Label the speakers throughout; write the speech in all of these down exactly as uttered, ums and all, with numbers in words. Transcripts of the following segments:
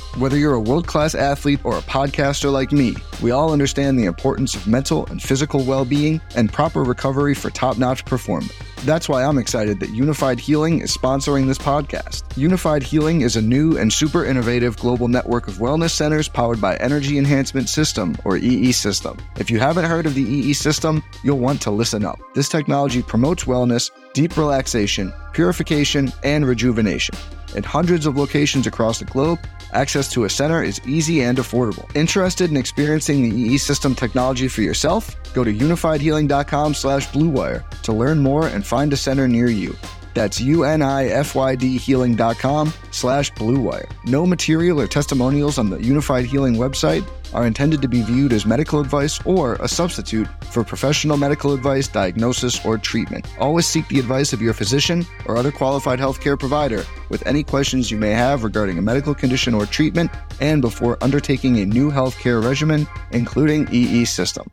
Speaker 1: Whether you're a world-class athlete or a podcaster like me, we all understand the importance of mental and physical well-being and proper recovery for top-notch performance. That's why I'm excited that Unified Healing is sponsoring this podcast. Unified Healing is a new and super innovative global network of wellness centers powered by Energy Enhancement System, or E E System. If you haven't heard of the E E System, you'll want to listen up. This technology promotes wellness, deep relaxation, purification, and rejuvenation. In hundreds of locations across the globe, access to a center is easy and affordable. Interested in experiencing the E E System technology for yourself? Go to unified healing dot com slash blue wire to learn more and find a center near you. That's unified healing dot com slash blue wire. No material or testimonials on the Unified Healing website are intended to be viewed as medical advice or a substitute for professional medical advice, diagnosis, or treatment. Always seek the advice of your physician or other qualified healthcare provider with any questions you may have regarding a medical condition or treatment and before undertaking a new healthcare regimen, including E E System.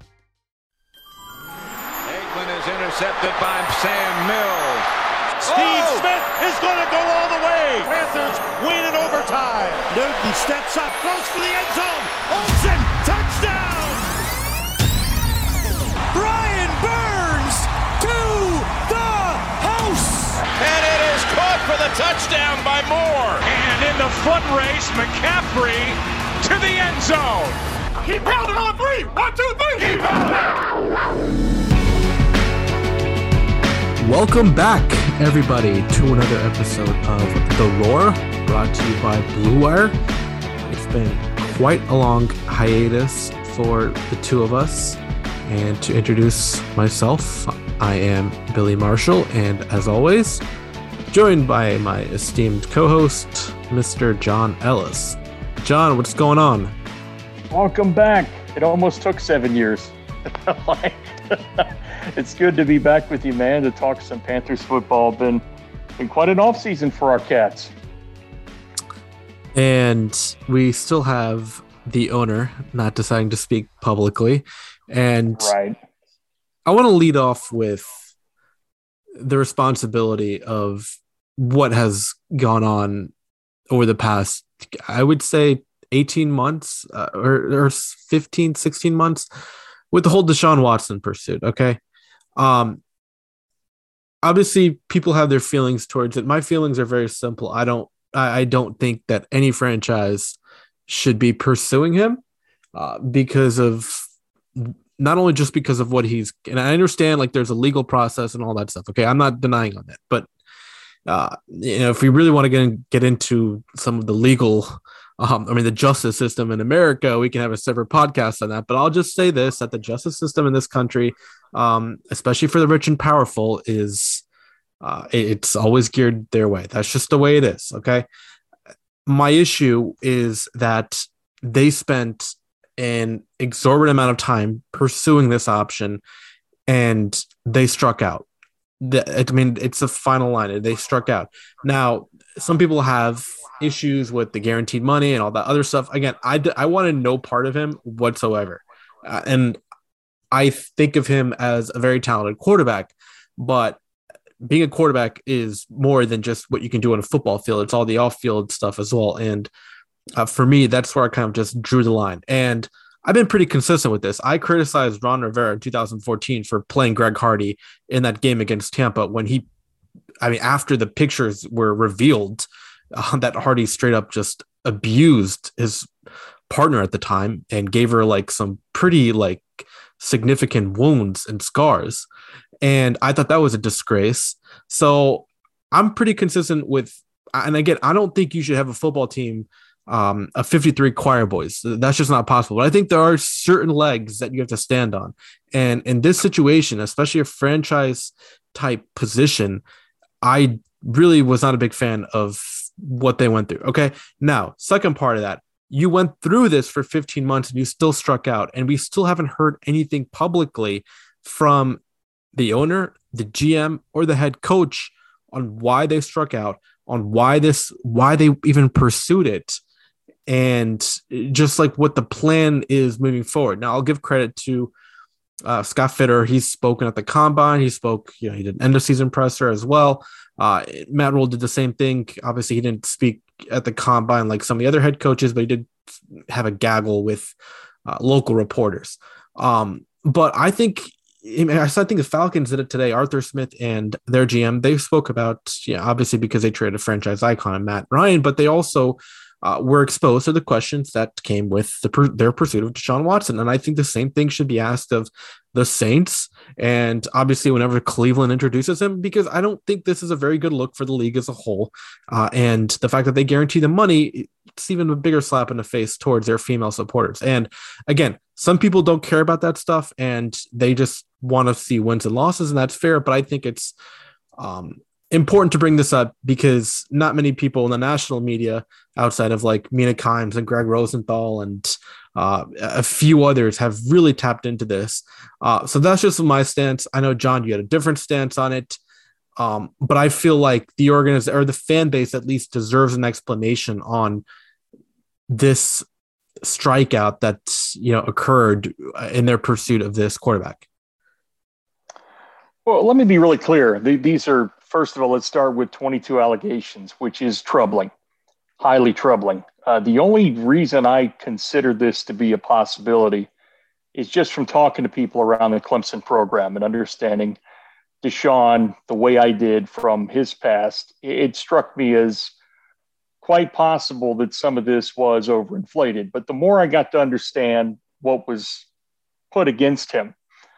Speaker 2: Aikman is intercepted by Sam Mills.
Speaker 3: Steve oh! Smith is going to go all the way. Panthers win in overtime. Newton steps up, close for the end zone. Olsen, touchdown! Brian Burns to the house!
Speaker 2: And it is caught for the touchdown by Moore.
Speaker 4: And in the foot race, McCaffrey to the end zone.
Speaker 3: He pounded on three. One, two, three. He pounded.
Speaker 5: Welcome back, everybody, to another episode of The Roar, brought to you by Blue Wire. It's been quite a long hiatus for the two of us, and to introduce myself, I am Billy Marshall, and as always, joined by my esteemed co-host, Mister John Ellis. John, what's going on?
Speaker 6: Welcome back. It almost took seven years. It's good to be back with you, man, to talk some Panthers football. Been been quite an offseason for our Cats.
Speaker 5: And we still have the owner not deciding to speak publicly. And
Speaker 6: right.
Speaker 5: I want to lead off with the responsibility of what has gone on over the past, I would say, eighteen months uh, or, or fifteen, sixteen months with the whole Deshaun Watson pursuit. Okay. Um, obviously people have their feelings towards it. My feelings are very simple. I don't, I, I don't think that any franchise should be pursuing him uh, because of not only just because of what he's, and I understand like there's a legal process and all that stuff. Okay. I'm not denying on that, but uh, you know, if we really want to get, in, get into some of the legal, Um, I mean, the justice system in America, we can have a separate podcast on that, but I'll just say this, that the justice system in this country, um, especially for the rich and powerful, is uh, it's always geared their way. That's just the way it is. Okay. My issue is that they spent an exorbitant amount of time pursuing this option and they struck out. I mean, it's the final line. They struck out. Now, some people have issues with the guaranteed money and all that other stuff. Again, I, d- I wanted no part of him whatsoever. Uh, and I think of him as a very talented quarterback, but being a quarterback is more than just what you can do on a football field. It's all the off-field stuff as well. And uh, for me, that's where I kind of just drew the line. And I've been pretty consistent with this. I criticized Ron Rivera in two thousand fourteen for playing Greg Hardy in that game against Tampa when he, I mean, after the pictures were revealed, uh, that Hardy straight up just abused his partner at the time and gave her like some pretty like significant wounds and scars. And I thought that was a disgrace. So I'm pretty consistent with, and again, I don't think you should have a football team Um, a fifty-three choir boys. That's just not possible. But I think there are certain legs that you have to stand on. And in this situation, especially a franchise type position, I really was not a big fan of what they went through. Okay. Now, second part of that, you went through this for fifteen months and you still struck out, and we still haven't heard anything publicly from the owner, the G M, or the head coach on why they struck out, on why this, why they even pursued it. And just like what the plan is moving forward. Now, I'll give credit to uh, Scott Fitter. He's spoken at the combine. He spoke, you know, he did an end of season presser as well. Uh, Matt Rule did the same thing. Obviously, he didn't speak at the combine like some of the other head coaches, but he did have a gaggle with uh, local reporters. Um, but I think, I mean, I think the Falcons did it today. Arthur Smith and their G M, they spoke about, yeah, obviously because they traded a franchise icon, Matt Ryan, but they also uh, were exposed to the questions that came with the, their pursuit of Deshaun Watson. And I think the same thing should be asked of the Saints. And obviously whenever Cleveland introduces him, because I don't think this is a very good look for the league as a whole. Uh, and the fact that they guarantee the money, it's even a bigger slap in the face towards their female supporters. And again, some people don't care about that stuff and they just want to see wins and losses, and that's fair. But I think it's um, important to bring this up because not many people in the national media outside of like Mina Kimes and Greg Rosenthal and uh, a few others have really tapped into this. Uh, so that's just my stance. I know, John, you had a different stance on it. Um, but I feel like the organization or the fan base at least deserves an explanation on this strikeout that, you know, occurred in their pursuit of this quarterback.
Speaker 6: Well, let me be really clear. These are, first of all, let's start with twenty-two allegations, which is troubling, highly troubling. Uh, the only reason I consider this to be a possibility is just from talking to people around the Clemson program and understanding Deshaun the way I did from his past. It struck me as quite possible that some of this was overinflated. But the more I got to understand what was put against him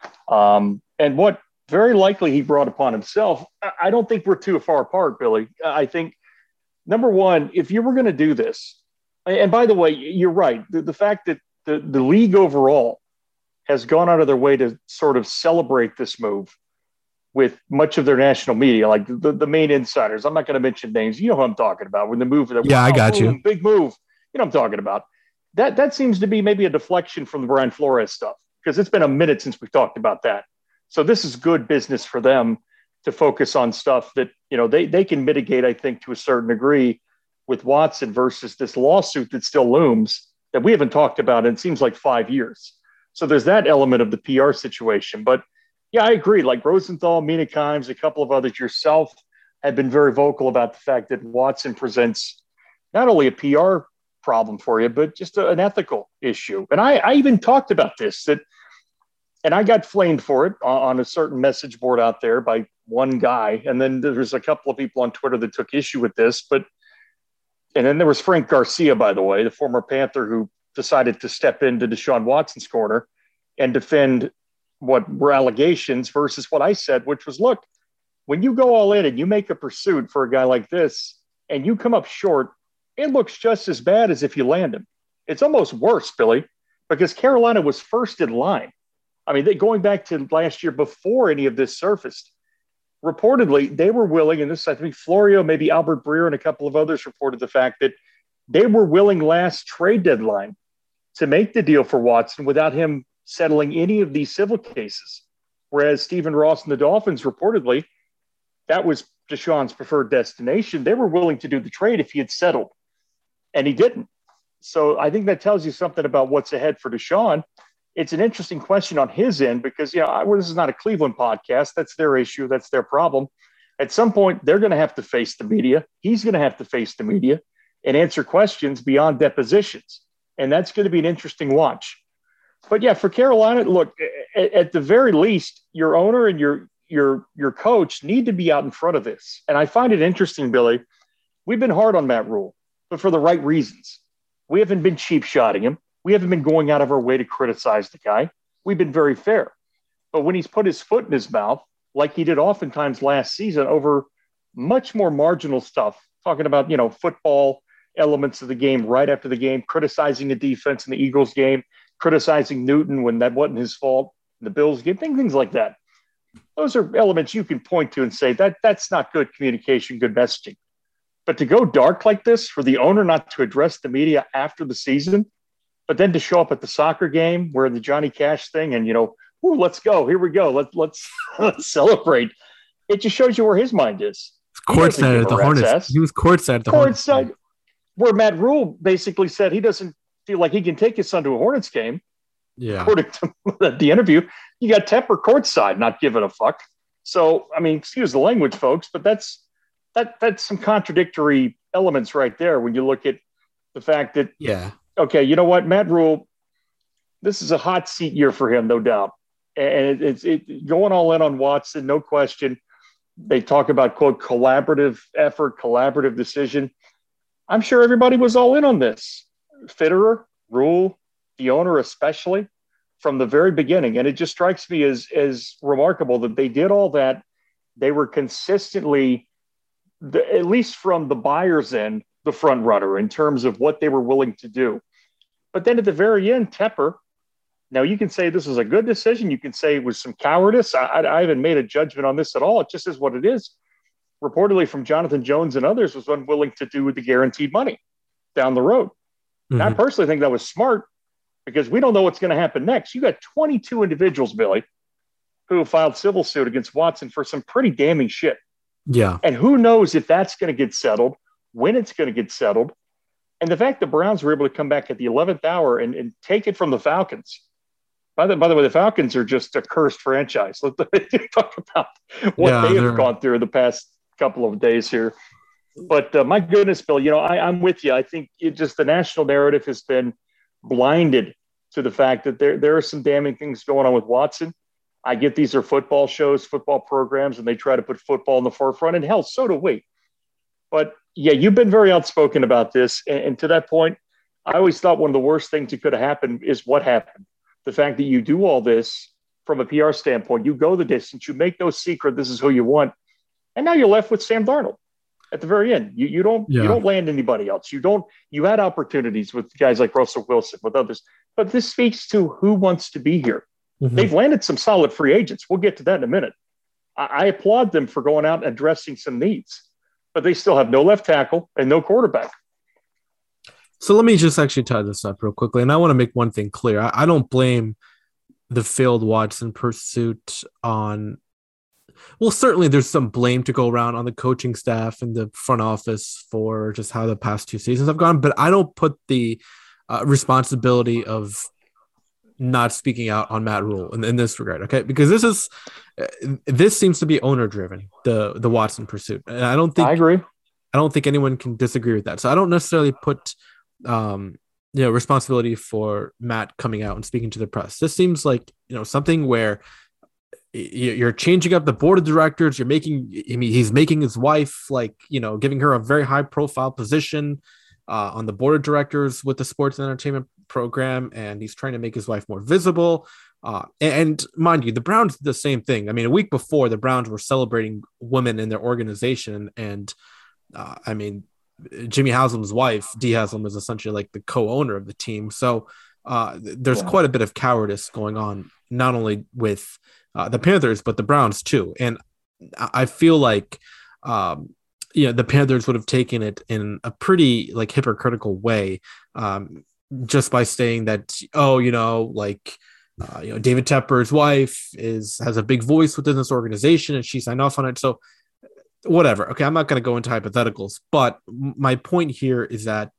Speaker 6: um, and what very likely he brought upon himself, I don't think we're too far apart, Billy. I think, number one, if you were going to do this, and by the way, you're right, the, the fact that the, the league overall has gone out of their way to sort of celebrate this move with much of their national media, like the, the main insiders. I'm not going to mention names. You know who I'm talking about. When the move, that,
Speaker 5: yeah,
Speaker 6: wow,
Speaker 5: I got
Speaker 6: boom,
Speaker 5: you.
Speaker 6: Big move. You know what I'm talking about. That that seems to be maybe a deflection from the Brian Flores stuff because it's been a minute since we talked about that. So this is good business for them to focus on stuff that, you know, they they can mitigate, I think, to a certain degree with Watson versus this lawsuit that still looms that we haven't talked about in it seems like five years. So there's that element of the P R situation. But yeah, I agree. Like Rosenthal, Mina Kimes, a couple of others, yourself, have been very vocal about the fact that Watson presents not only a P R problem for you, but just a, an ethical issue. And I, I even talked about this, that, and I got flamed for it on, on a certain message board out there by one guy. And then there's a couple of people on Twitter that took issue with this. But, and then there was Frank Garcia, by the way, the former Panther who decided to step into Deshaun Watson's corner and defend what were allegations versus what I said, which was, look, when you go all in and you make a pursuit for a guy like this and you come up short, it looks just as bad as if you land him. It's almost worse, Billy, because Carolina was first in line. I mean, they, going back to last year before any of this surfaced, reportedly they were willing, and this, I think Florio, maybe Albert Breer and a couple of others reported the fact that they were willing last trade deadline to make the deal for Watson without him settling any of these civil cases. Whereas Stephen Ross and the Dolphins reportedly, that was Deshaun's preferred destination. They were willing to do the trade if he had settled, and he didn't. So I think that tells you something about what's ahead for Deshaun. It's an interesting question on his end because, you know, I, well, this is not a Cleveland podcast. That's their issue. That's their problem. At some point, they're going to have to face the media. He's going to have to face the media and answer questions beyond depositions. And that's going to be an interesting watch. But yeah, for Carolina, look, at, at the very least, your owner and your your your coach need to be out in front of this. And I find it interesting, Billy. We've been hard on Matt Rule, but for the right reasons. We haven't been cheap shotting him. We haven't been going out of our way to criticize the guy. We've been very fair. But when he's put his foot in his mouth, like he did oftentimes last season over much more marginal stuff, talking about, you know, football elements of the game right after the game, criticizing the defense in the Eagles game, criticizing Newton when that wasn't his fault, the Bills game, things like that. Those are elements you can point to and say that that's not good communication, good messaging. But to go dark like this, for the owner not to address the media after the season, but then to show up at the soccer game where the Johnny Cash thing and, you know, ooh, let's go, here we go, let's let's let's celebrate. It just shows you where his mind is.
Speaker 5: Courtside at the Hornets. Ass. He was courtside at the Hornets.
Speaker 6: Courtside, where Matt Rule basically said he doesn't feel like he can take his son to a Hornets game.
Speaker 5: Yeah.
Speaker 6: According to the interview, you got Tepper courtside, not giving a fuck. So, I mean, excuse the language, folks, but that's that that's some contradictory elements right there when you look at the fact that,
Speaker 5: yeah,
Speaker 6: okay, you know what, Matt Rule, this is a hot seat year for him, no doubt. And it's it, going all in on Watson, no question. They talk about, quote, collaborative effort, collaborative decision. I'm sure everybody was all in on this. Fitterer, Rule, the owner especially, from the very beginning. And it just strikes me as, as remarkable that they did all that. They were consistently, the, at least from the buyer's end, the front runner in terms of what they were willing to do. But then at the very end, Tepper, now you can say this was a good decision. You can say it was some cowardice. I, I, I haven't made a judgment on this at all. It just is what it is. Reportedly from Jonathan Jones and others was unwilling to do with the guaranteed money down the road. Mm-hmm. I personally think that was smart because we don't know what's going to happen next. You got twenty-two individuals, Billy, who filed civil suit against Watson for some pretty damning shit.
Speaker 5: Yeah.
Speaker 6: And who knows if that's going to get settled, when it's going to get settled. And the fact the Browns were able to come back at the eleventh hour and, and take it from the Falcons. By the, by the way, the Falcons are just a cursed franchise. Let's talk about what
Speaker 5: yeah,
Speaker 6: they have
Speaker 5: they're...
Speaker 6: gone through the past couple of days here. But uh, my goodness, Bill, you know, I, I'm with you. I think it just the national narrative has been blinded to the fact that there, there are some damning things going on with Watson. I get these are football shows, football programs, and they try to put football in the forefront. And hell, so do we. But yeah, you've been very outspoken about this. And, and to that point, I always thought one of the worst things that could have happened is what happened. The fact that you do all this from a P R standpoint, you go the distance, you make no secret this is who you want, and now you're left with Sam Darnold at the very end. You you don't yeah. you don't land anybody else. You don't you had opportunities with guys like Russell Wilson, with others, but this speaks to who wants to be here. Mm-hmm. They've landed some solid free agents. We'll get to that in a minute. I, I applaud them for going out and addressing some needs, but they still have no left tackle and no quarterback.
Speaker 5: So let me just actually tie this up real quickly. And I want to make one thing clear. I, I don't blame the failed Watson pursuit on, well, certainly there's some blame to go around on the coaching staff and the front office for just how the past two seasons have gone. But I don't put the uh, responsibility of not speaking out on Matt Rule in, in this regard. Okay. Because this is, this seems to be owner driven, the, the Watson pursuit. And I don't think,
Speaker 6: I agree.
Speaker 5: I don't think anyone can disagree with that. So I don't necessarily put, um, you know, responsibility for Matt coming out and speaking to the press. This seems like, you know, something where you're changing up the board of directors. You're making, I mean, he's making his wife, like, you know, giving her a very high profile position uh, on the board of directors with the sports and entertainment program. And he's trying to make his wife more visible. Uh, and, and mind you, the Browns did the same thing. I mean, a week before, the Browns were celebrating women in their organization. And uh, I mean, Jimmy Haslam's wife, Dee Haslam, is essentially like the co-owner of the team. So uh, there's yeah. quite a bit of cowardice going on, not only with uh, the Panthers, but the Browns too. And I feel like, um, you know, the Panthers would have taken it in a pretty like hypocritical way, um, just by saying that, oh, you know, like, uh, you know, David Tepper's wife is has a big voice within this organization and she signed off on it. So whatever. Okay. I'm not going to go into hypotheticals, but my point here is that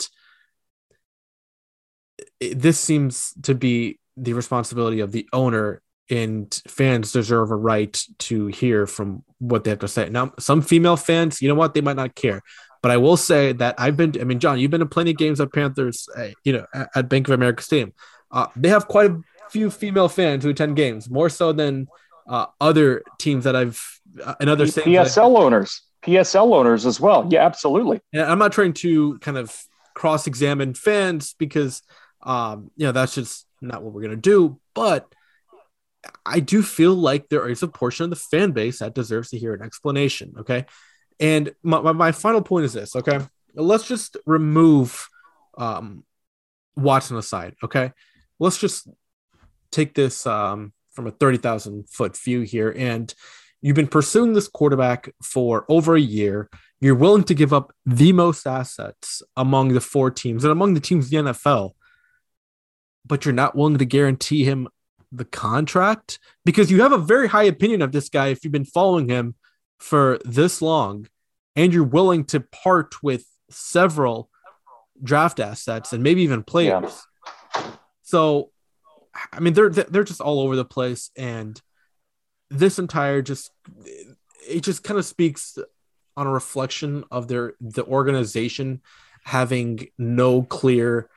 Speaker 5: this seems to be the responsibility of the owner, and fans deserve a right to hear from what they have to say. Now, some female fans, you know what, they might not care, but I will say that I've been, I mean, John, you've been to plenty of games of Panthers, uh, you know, at, at Bank of America Stadium. Uh, they have quite a few female fans who attend games, more so than uh, other teams that I've, uh, and other
Speaker 6: P S L owners, P S L owners as well. Yeah, absolutely.
Speaker 5: And I'm not trying to kind of cross-examine fans because, um, you know, that's just not what we're going to do. But I do feel like there is a portion of the fan base that deserves to hear an explanation. Okay. And my, my, my final point is this. Okay. Let's just remove um, Watson aside. Okay. Let's just take this um, from a thirty thousand foot view here. And you've been pursuing this quarterback for over a year. You're willing to give up the most assets among the four teams and among the teams in the N F L, but you're not willing to guarantee him the contract because you have a very high opinion of this guy. If you've been following him for this long and you're willing to part with several draft assets and maybe even players. Yeah. So, I mean, they're, they're just all over the place. And this entire just, it just kind of speaks on a reflection of their the organization having no clear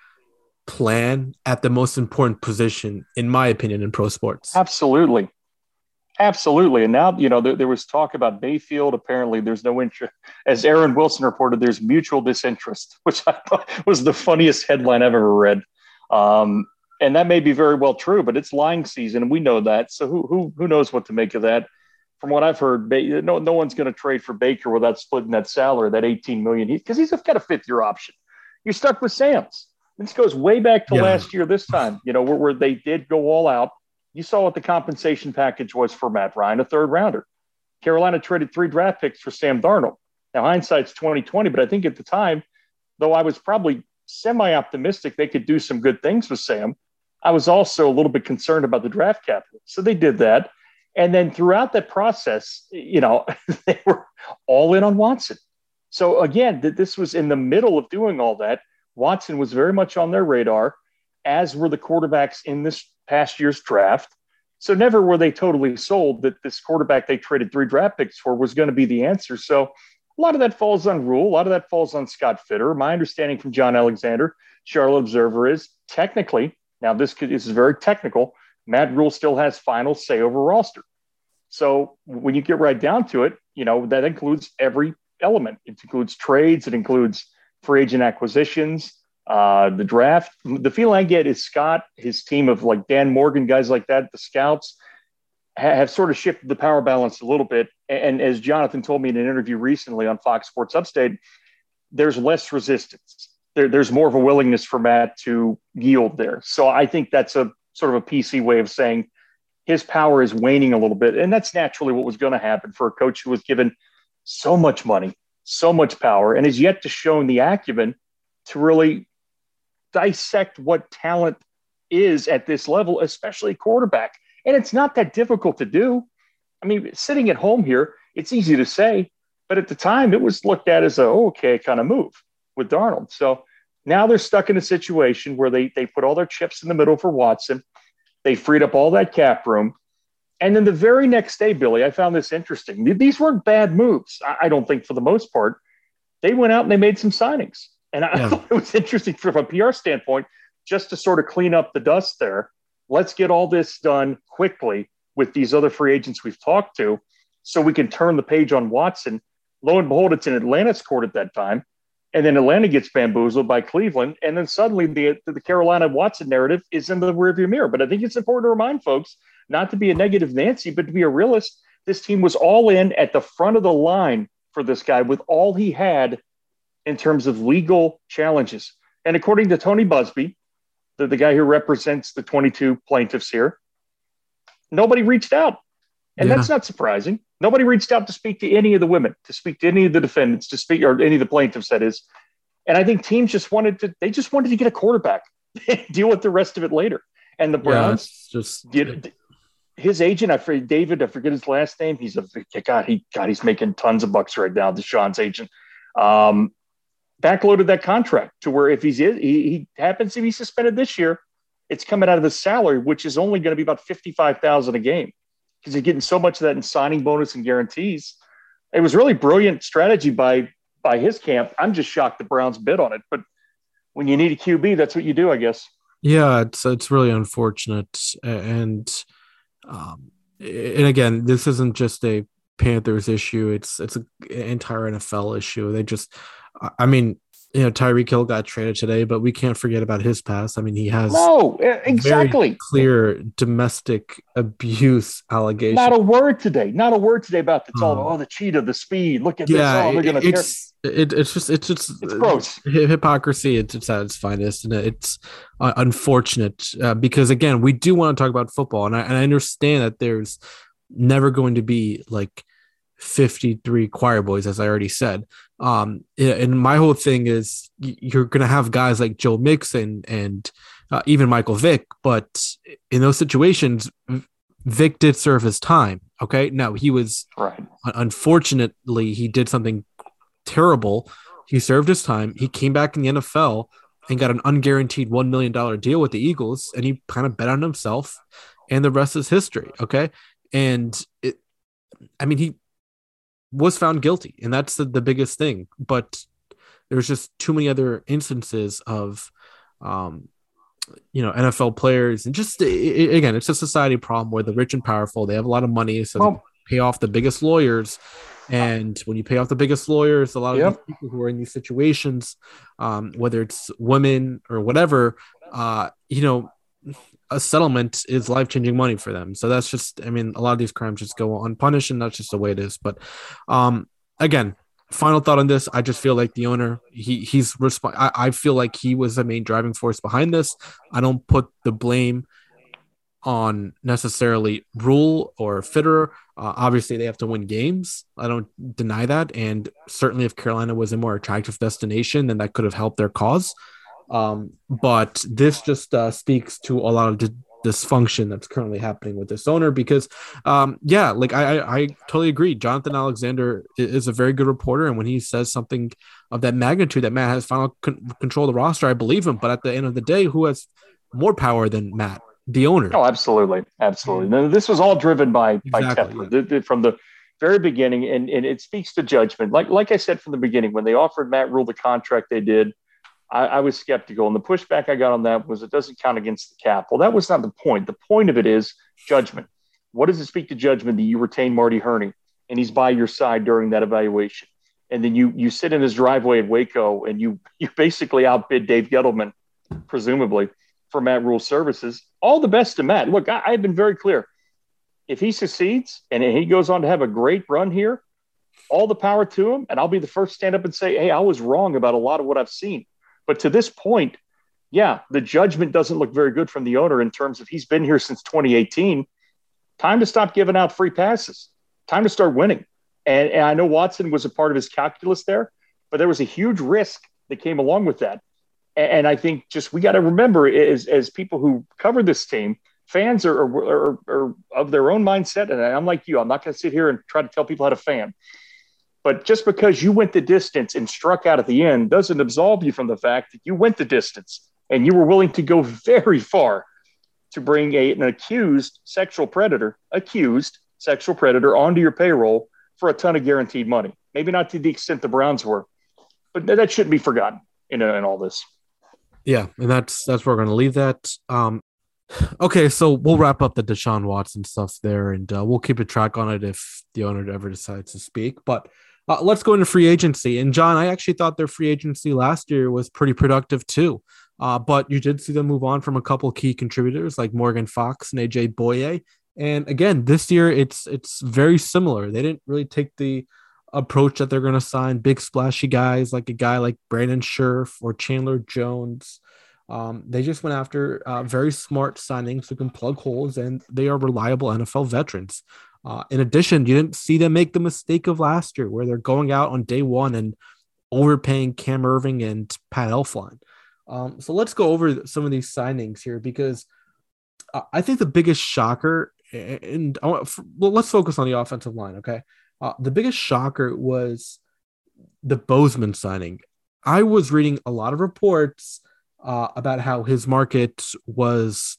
Speaker 5: plan at the most important position, in my opinion, in pro sports.
Speaker 6: Absolutely. Absolutely. And now, you know, there, there was talk about Bayfield. Apparently there's no interest. As Aaron Wilson reported, there's mutual disinterest, which I thought was the funniest headline I've ever read. Um, and that may be very well true, but it's lying season, and we know that. So who who who knows what to make of that? From what I've heard, no no one's going to trade for Baker without splitting that salary, that eighteen million dollars, because he's got a fifth year option. You're stuck with Sam's. This goes way back to yeah. last year. This time, you know, where, where they did go all out. You saw what the compensation package was for Matt Ryan, a third rounder. Carolina traded three draft picks for Sam Darnold. Now hindsight's twenty twenty, but I think at the time, though I was probably semi-optimistic they could do some good things with Sam, I was also a little bit concerned about the draft capital. So they did that. And then throughout that process, you know, they were all in on Watson. So again, th- this was in the middle of doing all that. Watson was very much on their radar, as were the quarterbacks in this past year's draft. So never were they totally sold that this quarterback they traded three draft picks for was going to be the answer. So a lot of that falls on Rule. A lot of that falls on Scott Fitter. My understanding from John Alexander, Charlotte Observer, is technically, now this, could, this is very technical, Matt Rule still has final say over roster. So when you get right down to it, you know, that includes every element. It includes trades. It includes free agent acquisitions, uh, the draft. The feeling I get is Scott, his team of like Dan Morgan, guys like that, the scouts, ha- have sort of shifted the power balance a little bit. And as Jonathan told me in an interview recently on Fox Sports Upstate, there's less resistance. There, there's more of a willingness for Matt to yield there. So I think that's a sort of a P C way of saying his power is waning a little bit. And that's naturally what was going to happen for a coach who was given so much money, so much power, and is yet to show the acumen to really dissect what talent is at this level, especially quarterback. And it's not that difficult to do. I mean, sitting at home here, it's easy to say, but at the time it was looked at as a, oh, okay, kind of move with Darnold. So now they're stuck in a situation where they they put all their chips in the middle for Watson. They freed up all that cap room. And then the very next day, Billy, I found this interesting. These weren't bad moves, I don't think, for the most part. They went out and they made some signings. And I yeah. thought it was interesting from a P R standpoint, just to sort of clean up the dust there. Let's get all this done quickly with these other free agents we've talked to so we can turn the page on Watson. Lo and behold, it's in Atlanta's court at that time. And then Atlanta gets bamboozled by Cleveland. And then suddenly the, the Carolina Watson narrative is in the rearview mirror. But I think it's important to remind folks, not to be a negative Nancy, but to be a realist. This team was all in at the front of the line for this guy with all he had in terms of legal challenges. And according to Tony Busby, the, the guy who represents the twenty-two plaintiffs here, nobody reached out. And yeah. that's not surprising. Nobody reached out to speak to any of the women, to speak to any of the defendants, to speak, or any of the plaintiffs, that is. And I think teams just wanted to, they just wanted to get a quarterback, deal with the rest of it later. And the Browns
Speaker 5: yeah, just
Speaker 6: did, his agent, I forget, David, I forget his last name. He's a, God, he, God, he's making tons of bucks right now, Deshaun's agent. Um, backloaded that contract to where if he's, he, he happens to be suspended this year, it's coming out of the salary, which is only going to be about fifty-five thousand dollars a game, because you're getting so much of that in signing bonus and guarantees. It was really brilliant strategy by by his camp. I'm just shocked the Browns bid on it. But when you need a Q B, that's what you do, I guess. Yeah,
Speaker 5: it's it's really unfortunate. And um, and again, this isn't just a Panthers issue. It's it's an entire N F L issue. They just, I mean, you know, Tyreek Hill got traded today, but we can't forget about his past. I mean, he has
Speaker 6: no exactly
Speaker 5: very clear domestic abuse allegations.
Speaker 6: Not a word today. Not a word today about the um, oh the cheetah, the speed. Look at
Speaker 5: yeah,
Speaker 6: this. Oh, they're gonna
Speaker 5: it's it, it's just it's just
Speaker 6: it's gross
Speaker 5: hypocrisy. It's, it's at its finest, and it's uh, unfortunate uh, because again, we do want to talk about football, and I and I understand that there's never going to be like fifty-three choir boys, as I already said. Um, and my whole thing is you're going to have guys like Joe Mixon and uh, even Michael Vick, but in those situations, Vick did serve his time. Okay. Now he was,
Speaker 6: right.
Speaker 5: unfortunately, he did something terrible. He served his time. He came back in the N F L and got an unguaranteed one million dollars deal with the Eagles, and he kind of bet on himself, and the rest is history. Okay. And it, I mean, he, was found guilty, and that's the, the biggest thing. But there's just too many other instances of, um, you know, N F L players, and just it, again, it's a society problem where the rich and powerful, they have a lot of money, so well, they pay off the biggest lawyers. And when you pay off the biggest lawyers, a lot of yep. these people who are in these situations, um, whether it's women or whatever, uh, you know, a settlement is life-changing money for them. So that's just, I mean, a lot of these crimes just go unpunished, and that's just the way it is. But um, again, final thought on this, I just feel like the owner, he he's resp- I, I feel like he was the main driving force behind this. I don't put the blame on necessarily Rule or Fitterer. Uh, obviously, they have to win games. I don't deny that. And certainly if Carolina was a more attractive destination, then that could have helped their cause. Um, but this just uh, speaks to a lot of d- dysfunction that's currently happening with this owner because, um, yeah, like I, I, I totally agree. Jonathan Alexander is a very good reporter. And when he says something of that magnitude that Matt has final con- control of the roster, I believe him. But at the end of the day, who has more power than Matt? The owner. Oh,
Speaker 6: absolutely. Absolutely. Now, this was all driven by, exactly, by Tepper yeah. the, the, from the very beginning. And, and it speaks to judgment. Like, like I said, from the beginning, when they offered Matt Rule the contract they did, I, I was skeptical. And the pushback I got on that was it doesn't count against the cap. Well, that was not the point. The point of it is judgment. What does it speak to judgment that you retain Marty Hurney and he's by your side during that evaluation? And then you, you sit in his driveway at Waco and you, you basically outbid Dave Gettleman, presumably, for Matt Rule's services. All the best to Matt. Look, I, I've been very clear. If he succeeds and he goes on to have a great run here, all the power to him. And I'll be the first to stand up and say, hey, I was wrong about a lot of what I've seen. But to this point, yeah, the judgment doesn't look very good from the owner in terms of he's been here since twenty eighteen. Time to stop giving out free passes. Time to start winning. And, and I know Watson was a part of his calculus there, but there was a huge risk that came along with that. And I think just we got to remember as, as people who cover this team, fans are, are, are, are of their own mindset. And I'm like you, I'm not going to sit here and try to tell people how to fan. But just because you went the distance and struck out at the end doesn't absolve you from the fact that you went the distance and you were willing to go very far to bring a, an accused sexual predator, accused sexual predator onto your payroll for a ton of guaranteed money. Maybe not to the extent the Browns were, but that shouldn't be forgotten in, in all this.
Speaker 5: Yeah, and that's that's where we're going to leave that. Um, okay, so we'll wrap up the Deshaun Watson stuff there, and uh, we'll keep a track on it if the owner ever decides to speak. But uh, let's go into free agency. And, John, I actually thought their free agency last year was pretty productive too. Uh, but you did see them move on from a couple key contributors like Morgan Fox and A J Boye. And, again, this year it's it's very similar. They didn't really take the approach that they're going to sign big splashy guys like a guy like Brandon Scherf or Chandler Jones. Um, they just went after uh, very smart signings who can plug holes, and they are reliable N F L veterans. Uh, in addition, you didn't see them make the mistake of last year where they're going out on day one and overpaying Cam Irving and Pat Elflein. Um, so let's go over some of these signings here because uh, I think the biggest shocker, and I want, well, let's focus on the offensive line, okay? Uh, the biggest shocker was the Bozeman signing. I was reading a lot of reports uh, about how his market was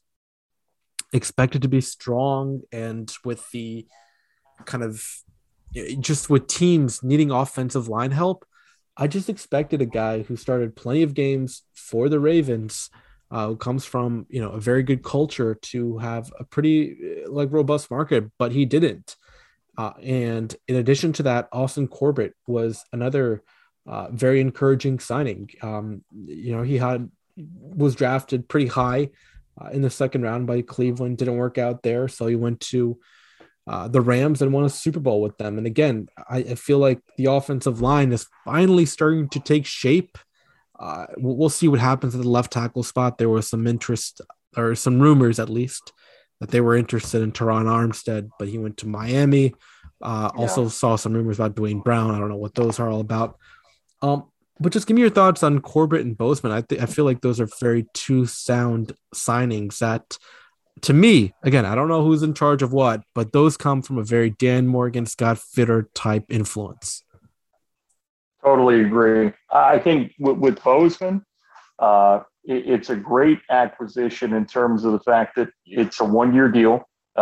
Speaker 5: expected to be strong, and with the kind of just with teams needing offensive line help, I just expected a guy who started plenty of games for the Ravens, uh, who comes from, you know, a very good culture to have a pretty like robust market, but he didn't. Uh, and in addition to that, Austin Corbett was another uh, very encouraging signing. Um, you know, he had was drafted pretty high uh, in the second round by Cleveland, didn't work out there. So he went to uh, the Rams and won a Super Bowl with them. And again, I, I feel like the offensive line is finally starting to take shape. Uh, we'll, we'll see what happens at the left tackle spot. There was some interest, or some rumors at least, that they were interested in Teron Armstead, but he went to Miami. Uh, yeah. Also saw some rumors about Dwayne Brown. I don't know what those are all about. Um, but just give me your thoughts on Corbett and Bozeman. I th- I feel like those are very two sound signings that, to me, again, I don't know who's in charge of what, but those come from a very Dan Morgan, Scott Fitter type influence.
Speaker 6: Totally agree. I think with, with Bozeman, uh, it, it's a great acquisition in terms of the fact that it's a one-year deal, uh,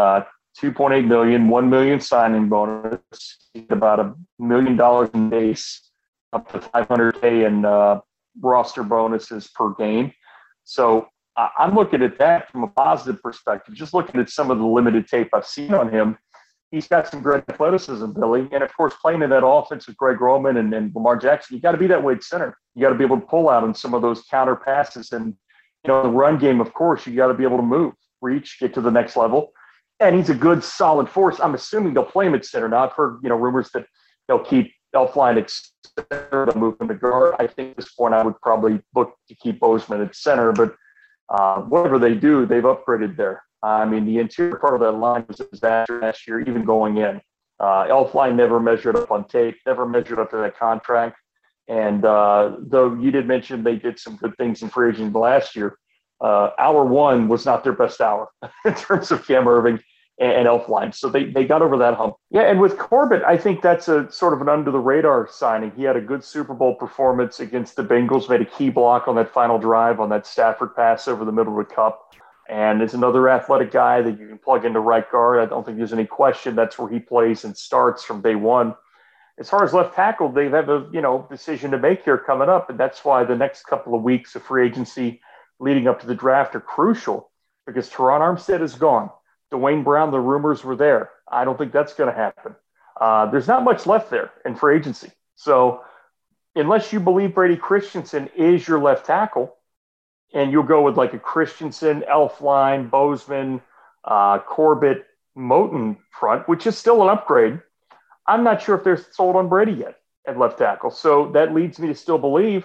Speaker 6: two point eight million, one million signing bonus, about a million dollars in base, up to five hundred K in uh, roster bonuses per game. So uh, I'm looking at that from a positive perspective. Just looking at some of the limited tape I've seen on him, he's got some great athleticism, Billy. And of course, playing in that offense with Greg Roman and, and Lamar Jackson, you got to be that way at center. You got to be able to pull out on some of those counter passes. And, you know, the run game, of course, you got to be able to move, reach, get to the next level. And he's a good, solid force. I'm assuming they'll play him at center. Now, I've heard, you know, rumors that they'll keep Elflein at center, they'll move him to guard. I think at this point I would probably look to keep Bozeman at center. But uh, whatever they do, they've upgraded there. I mean, the interior part of that line was a disaster last year, even going in. Uh, Elflein never measured up on tape, never measured up to that contract. And uh, though you did mention they did some good things in free agency last year, uh, hour one was not their best hour in terms of Cam Irving and, and Elflein. So they, they got over that hump. Yeah, and with Corbett, I think that's a sort of an under-the-radar signing. He had a good Super Bowl performance against the Bengals, made a key block on that final drive on that Stafford pass over the middle of the cup. And is another athletic guy that you can plug into right guard. I don't think there's any question that's where he plays and starts from day one. As far as left tackle, they have a you know decision to make here coming up, and that's why the next couple of weeks of free agency leading up to the draft are crucial because Teron Armstead is gone. Dwayne Brown, the rumors were there. I don't think that's going to happen. Uh, there's not much left there in free agency. So unless you believe Brady Christensen is your left tackle, and you'll go with like a Christensen, Elflein, Bozeman, uh, Corbett, Moton front, which is still an upgrade. I'm not sure if they're sold on Brady yet at left tackle. So that leads me to still believe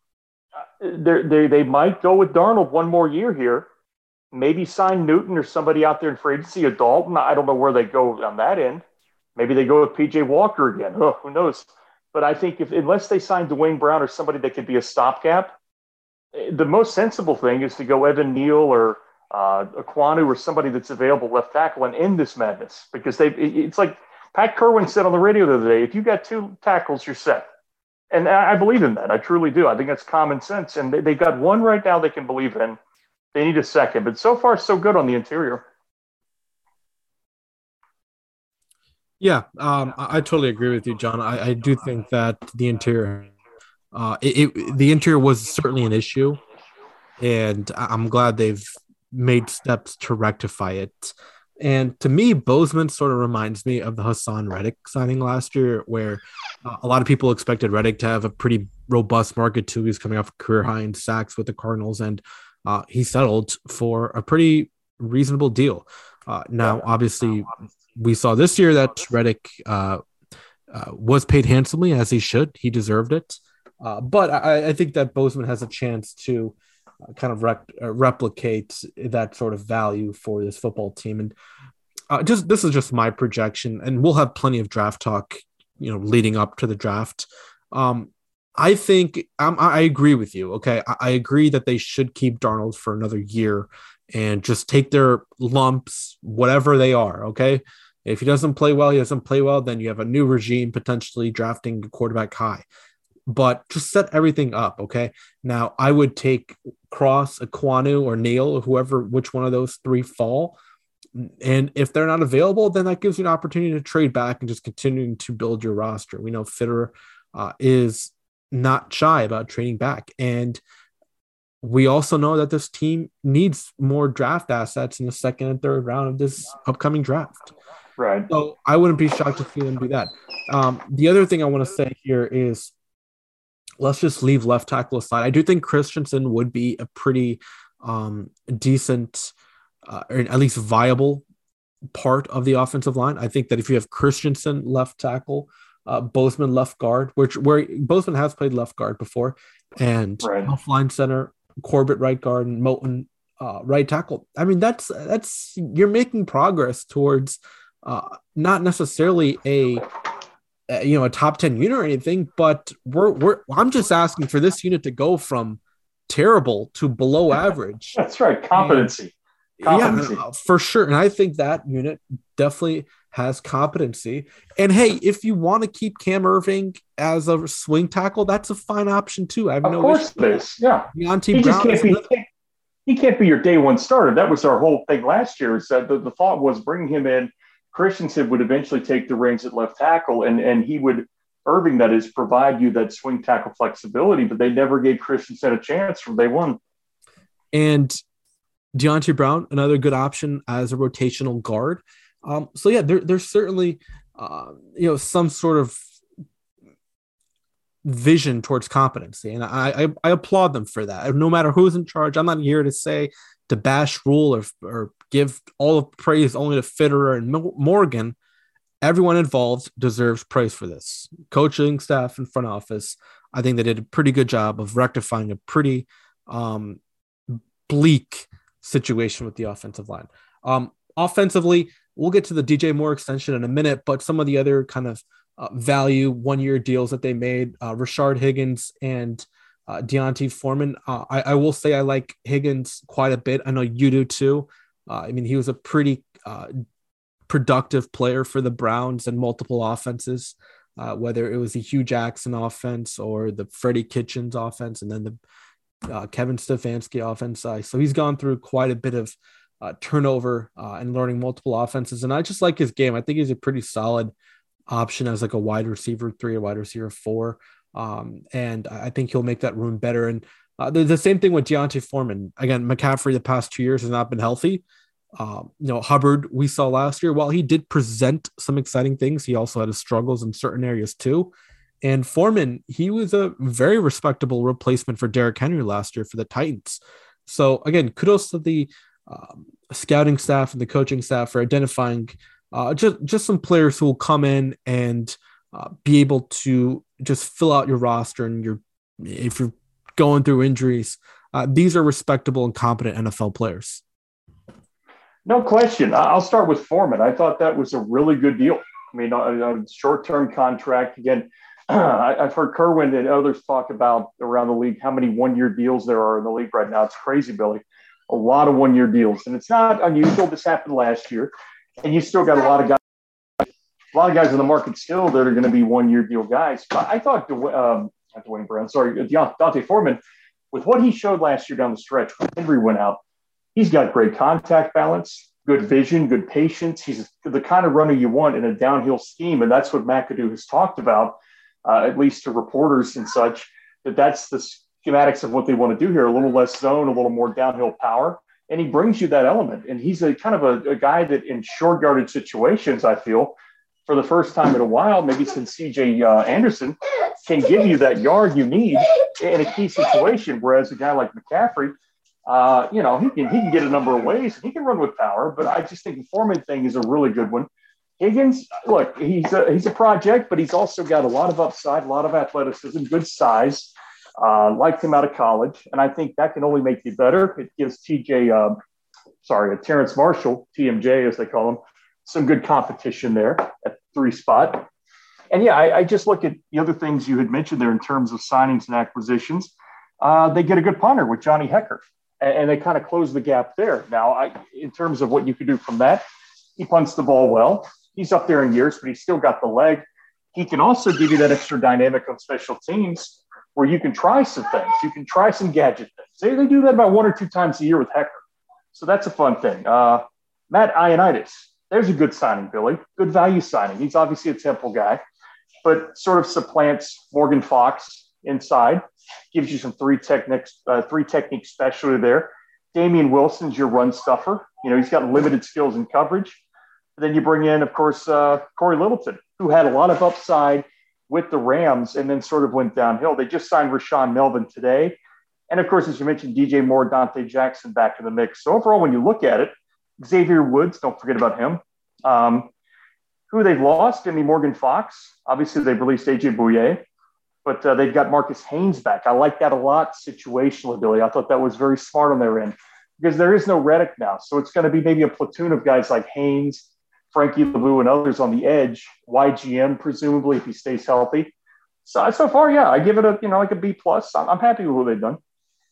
Speaker 6: they they they might go with Darnold one more year here. Maybe sign Newton or somebody out there in free agency, a Dalton. I don't know where they go on that end. Maybe they go with P J Walker again. Oh, who knows? But I think if unless they sign Dwayne Brown or somebody that could be a stopgap, the most sensible thing is to go Evan Neal or uh, Aquanu or somebody that's available left tackle and end this madness because they. It's like Pat Kerwin said on the radio the other day, if you got two tackles, you're set. And I believe in that. I truly do. I think that's common sense. And they, they've got one right now they can believe in. They need a second. But so far, so good on the interior.
Speaker 5: Yeah, um, I, I totally agree with you, John. I, I do think that the interior uh, – it, it, the interior was certainly an issue. And I'm glad they've made steps to rectify it. And to me, Bozeman sort of reminds me of the Hassan Reddick signing last year, where uh, a lot of people expected Reddick to have a pretty robust market too. He was coming off a career high in sacks with the Cardinals, and uh, he settled for a pretty reasonable deal. Uh, now, obviously, we saw this year that Reddick uh, uh, was paid handsomely, as he should. He deserved it. Uh, but I, I think that Bozeman has a chance to Uh, kind of rec- uh, replicate that sort of value for this football team. And uh, just this is just my projection, and we'll have plenty of draft talk, you know, leading up to the draft. Um, I think um, I agree with you. Okay, I, I agree that they should keep Darnold for another year and just take their lumps, whatever they are. Okay, if he doesn't play well, he doesn't play well. Then you have a new regime potentially drafting a quarterback high. But just set everything up, okay? Now, I would take Cross, Aquanu, or Neal, or whoever, which one of those three fall. And if they're not available, then that gives you an opportunity to trade back and just continuing to build your roster. We know Fitter uh, is not shy about trading back. And we also know that this team needs more draft assets in the second and third round of this upcoming draft.
Speaker 6: Right.
Speaker 5: So I wouldn't be shocked to see them do that. Um, the other thing I want to say here is, let's just leave left tackle aside. I do think Christensen would be a pretty um, decent, uh, or at least viable part of the offensive line. I think that if you have Christensen left tackle, uh, Bozeman left guard, which where Bozeman has played left guard before, and
Speaker 6: right.
Speaker 5: offline center, Corbett right guard, and Moton uh, right tackle. I mean, that's that's you're making progress towards uh, not necessarily a. you know, a top ten unit or anything, but we're, we're, I'm just asking for this unit to go from terrible to below average.
Speaker 6: That's right. Competency.
Speaker 5: And,
Speaker 6: competency.
Speaker 5: Yeah, for sure. And I think that unit definitely has competency. And hey, if you want to keep Cam Irving as a swing tackle, that's a fine option too. I have
Speaker 6: of
Speaker 5: no
Speaker 6: course
Speaker 5: issue.
Speaker 6: it is. Yeah.
Speaker 5: Deontay
Speaker 6: He
Speaker 5: Brown
Speaker 6: just can't be, he can't be your day one starter. That was our whole thing last year. Is that the, the thought was bringing him in. Christensen would eventually take the reins at left tackle, and and he would Irving, that is, provide you that swing tackle flexibility. But they never gave Christensen a chance from day one.
Speaker 5: And Deonte Brown, another good option as a rotational guard. Um, so yeah, there, there's certainly uh, you know some sort of vision towards competency, and I, I I applaud them for that. No matter who's in charge, I'm not here to say to bash Rule or or give all of praise only to Fitterer and Morgan. Everyone involved deserves praise for this. Coaching staff and front office, I think they did a pretty good job of rectifying a pretty um, bleak situation with the offensive line. Um, offensively, we'll get to the D J Moore extension in a minute, but some of the other kind of uh, value one-year deals that they made, uh, Rashard Higgins and uh, Deonte Foreman. Uh, I, I will say I like Higgins quite a bit. I know you do too. Uh, I mean, he was a pretty uh, productive player for the Browns and multiple offenses, uh, whether it was the Hugh Jackson offense or the Freddie Kitchens offense, and then the uh, Kevin Stefanski offense. Uh, so he's gone through quite a bit of uh, turnover uh, and learning multiple offenses. And I just like his game. I think he's a pretty solid option as like a wide receiver three, a wide receiver four. Um, and I think he'll make that room better. And uh, the, the same thing with Deonte Foreman. Again, McCaffrey the past two years has not been healthy. Um, you know, Hubbard we saw last year, while he did present some exciting things, he also had his struggles in certain areas too. And Foreman, he was a very respectable replacement for Derrick Henry last year for the Titans. So again, kudos to the um, scouting staff and the coaching staff for identifying uh, just, just some players who will come in and uh, be able to just fill out your roster. And your, if you're going through injuries, uh, these are respectable and competent N F L players.
Speaker 6: No question. I'll start with Foreman. I thought that was a really good deal. I mean, a, a short-term contract. Again, I, I've heard Kerwin and others talk about around the league how many one-year deals there are in the league right now. It's crazy, Billy. A lot of one-year deals. And it's not unusual. This happened last year. And you still got a lot of guys, a lot of guys in the market still that are going to be one-year deal guys. But I thought, um, not Dwayne Brown, sorry, Deonte Foreman, with what he showed last year down the stretch when Henry went out, he's got great contact balance, good vision, good patience. He's the kind of runner you want in a downhill scheme, and that's what McAdoo has talked about, uh, at least to reporters and such, that that's the schematics of what they want to do here, a little less zone, a little more downhill power, and he brings you that element. And he's a kind of a, a guy that in short-yardage situations, I feel, for the first time in a while, maybe since C J uh, Anderson, can give you that yard you need in a key situation, whereas a guy like McCaffrey, Uh, you know, he can he can get a number of ways. He can run with power, but I just think the Foreman thing is a really good one. Higgins, look, he's a he's a project, but he's also got a lot of upside, a lot of athleticism, good size. Uh, liked him out of college, and I think that can only make you better. It gives T J, uh, sorry, Terrence Marshall, T M J as they call him, some good competition there at three spot. And yeah, I, I just look at the other things you had mentioned there in terms of signings and acquisitions. Uh, they get a good punter with Johnny Hekker. And they kind of close the gap there. Now, I, in terms of what you could do from that, he punts the ball well. He's up there in years, but he's still got the leg. He can also give you that extra dynamic on special teams where you can try some things. You can try some gadget things. They, they do that about one or two times a year with Hekker. So that's a fun thing. Uh, Matt Ioannidis, there's a good signing, Billy. Good value signing. He's obviously a Temple guy, but sort of supplants Morgan Fox inside. Gives you some three techniques, uh, three technique specialty there. Damian Wilson's your run stuffer. You know, he's got limited skills in coverage. But then you bring in, of course, uh, Corey Littleton, who had a lot of upside with the Rams and then sort of went downhill. They just signed Rashaan Melvin today. And, of course, as you mentioned, D J Moore, Dante Jackson back in the mix. So, overall, when you look at it, Xavier Woods, don't forget about him. Um, who they've lost, I mean, Morgan Fox. Obviously, they've released A J Bouye. But uh, they've got Marcus Haynes back. I like that a lot situationally, Billy. I thought that was very smart on their end because there is no Reddick now. So it's going to be maybe a platoon of guys like Haynes, Frankie LeBou, and others on the edge. Y G M, presumably, if he stays healthy. So so far, yeah, I give it a, you know, like a B plus. I'm, I'm happy with what they've done.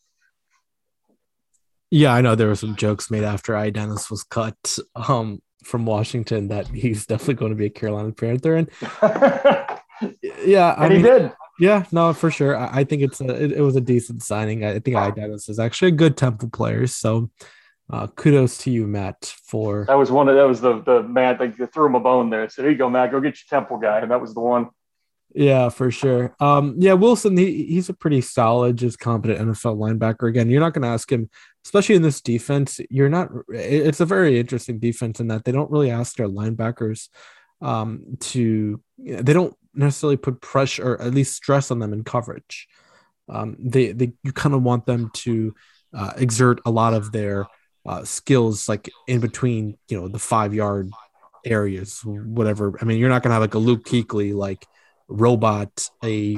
Speaker 5: Yeah, I know there were some jokes made after I Dennis was cut um, from Washington that he's definitely going to be a Carolina Panther. And yeah, I
Speaker 6: and
Speaker 5: mean,
Speaker 6: he did.
Speaker 5: Yeah, no, for sure. I, I think it's a it, it was a decent signing. I think Idanis is actually a good Temple player. So uh, kudos to you, Matt, for
Speaker 6: That was one of that was the the Matt. Like they threw him a bone there. Said, "Here you go, Matt. Go get your Temple guy," and that was the one.
Speaker 5: yeah, for sure. Um, yeah, Wilson, he, he's a pretty solid, just competent N F L linebacker. Again, you're not going to ask him, especially in this defense. You're not. It's a very interesting defense in that they don't really ask their linebackers um, to. They don't necessarily put pressure or at least stress on them in coverage. Um, they they you kind of want them to uh, exert a lot of their uh, skills, like in between, you know, the five yard areas, whatever. I mean, you're not going to have like a Luke Kuechly like robot, a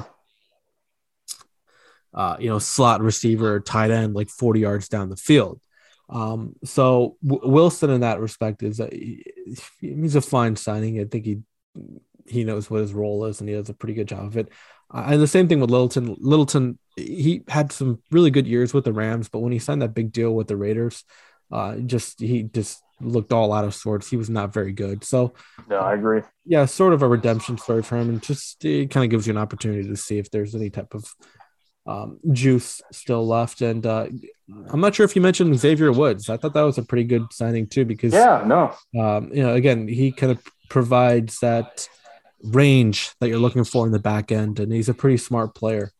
Speaker 5: uh, you know, slot receiver or tight end like forty yards down the field. Um, so w- Wilson in that respect is a, he's a fine signing. I think he he knows what his role is and he does a pretty good job of it. Uh, and the same thing with Littleton. Littleton, he had some really good years with the Rams, but when he signed that big deal with the Raiders, uh, just he just looked all out of sorts. He was not very good. So,
Speaker 6: no, I agree.
Speaker 5: Yeah, sort of a redemption story for him, and just it kind of gives you an opportunity to see if there's any type of um, juice still left. And uh, I'm not sure if you mentioned Xavier Woods. I thought that was a pretty good signing too, because
Speaker 6: yeah, no,
Speaker 5: um, you know, again, he kind of provides that range that you're looking for in the back end, and he's a pretty smart player.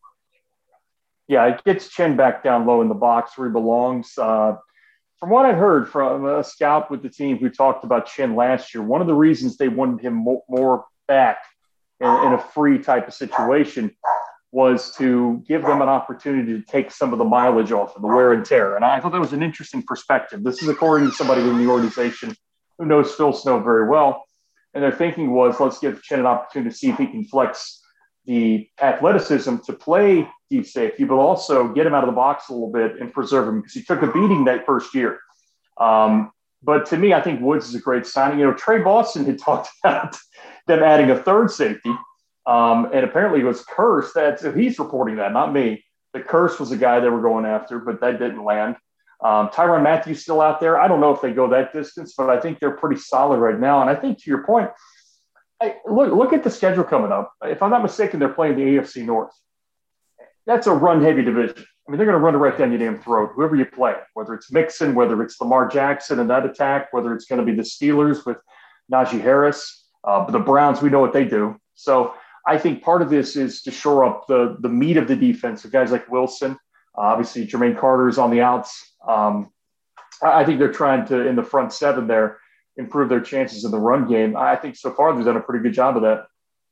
Speaker 6: Yeah, it gets Chin back down low in the box where he belongs. Uh, from what I heard from a scout with the team who talked about Chin last year, one of the reasons they wanted him more, more back in, in a free type of situation was to give them an opportunity to take some of the mileage off of the wear and tear. And I thought that was an interesting perspective. This is according to somebody in the organization who knows Phil Snow very well. And their thinking was, let's give Chin an opportunity to see if he can flex the athleticism to play deep safety, but also get him out of the box a little bit and preserve him because he took a beating that first year. Um, but to me, I think Woods is a great signing. You know, Trey Boston had talked about them adding a third safety, um, and apparently it was Curse. That's he's reporting that, not me. The Curse was the guy they were going after, but that didn't land. Um, Tyrann Mathieu still out there. I don't know if they go that distance, but I think they're pretty solid right now. And I think to your point, I, look look at the schedule coming up. If I'm not mistaken, they're playing the A F C North. That's a run-heavy division. I mean, they're going to run it right down your damn throat, whoever you play, whether it's Mixon, whether it's Lamar Jackson in that attack, whether it's going to be the Steelers with Najee Harris. Uh, but the Browns, we know what they do. So I think part of this is to shore up the, the meat of the defense. So guys like Wilson, uh, obviously Jermaine Carter is on the outs. Um, I think they're trying to, in the front seven there, improve their chances in the run game. I think so far they've done a pretty good job of that.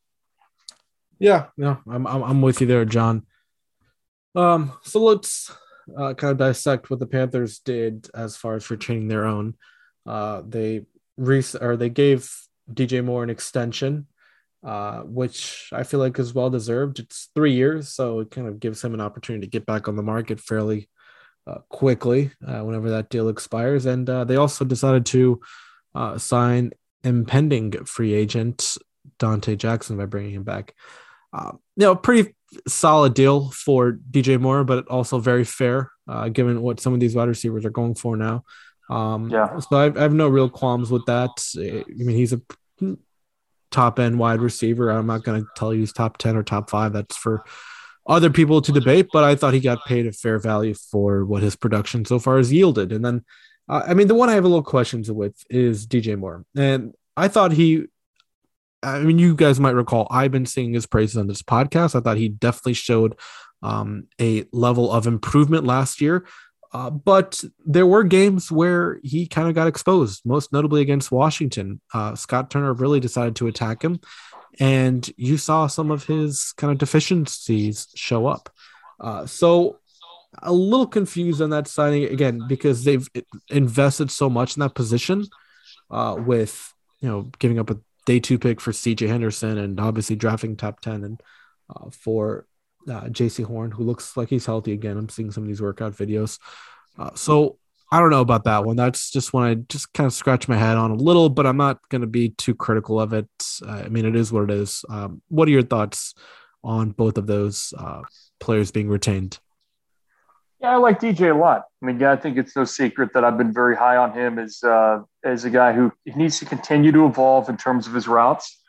Speaker 5: Yeah, no, I'm I'm, I'm with you there, John. Um, so let's uh, kind of dissect what the Panthers did as far as retaining their own. Uh, they re- or they gave D J Moore an extension, uh, which I feel like is well deserved. It's three years, so it kind of gives him an opportunity to get back on the market fairly uh, quickly uh, whenever that deal expires. And uh, they also decided to Uh, sign impending free agent Dante Jackson by bringing him back. Uh, you know, pretty solid deal for D J Moore, but also very fair uh, given what some of these wide receivers are going for now. Um,
Speaker 6: yeah.
Speaker 5: So I, I have no real qualms with that. I mean, he's a top end wide receiver. I'm not going to tell you he's top ten or top five. That's for other people to debate, but I thought he got paid a fair value for what his production so far has yielded. And then Uh, I mean, the one I have a little questions with is D J Moore. And I thought he, I mean, you guys might recall, I've been singing his praises on this podcast. I thought he definitely showed um, a level of improvement last year. Uh, but there were games where he kind of got exposed, most notably against Washington. Uh, Scott Turner really decided to attack him. And you saw some of his kind of deficiencies show up. Uh, so, a little confused on that signing again because they've invested so much in that position uh, with, you know, giving up a day two pick for C J Henderson and obviously drafting top ten and uh, for uh, J C Horn, who looks like he's healthy again. I'm seeing some of these workout videos. Uh, so I don't know about that one. That's just one I just kind of scratch my head on a little, but I'm not going to be too critical of it. Uh, I mean, it is what it is. Um, what are your thoughts on both of those uh, players being retained?
Speaker 6: Yeah, I like D J a lot. I mean, yeah, I think it's no secret that I've been very high on him as uh, as a guy who needs to continue to evolve in terms of his routes.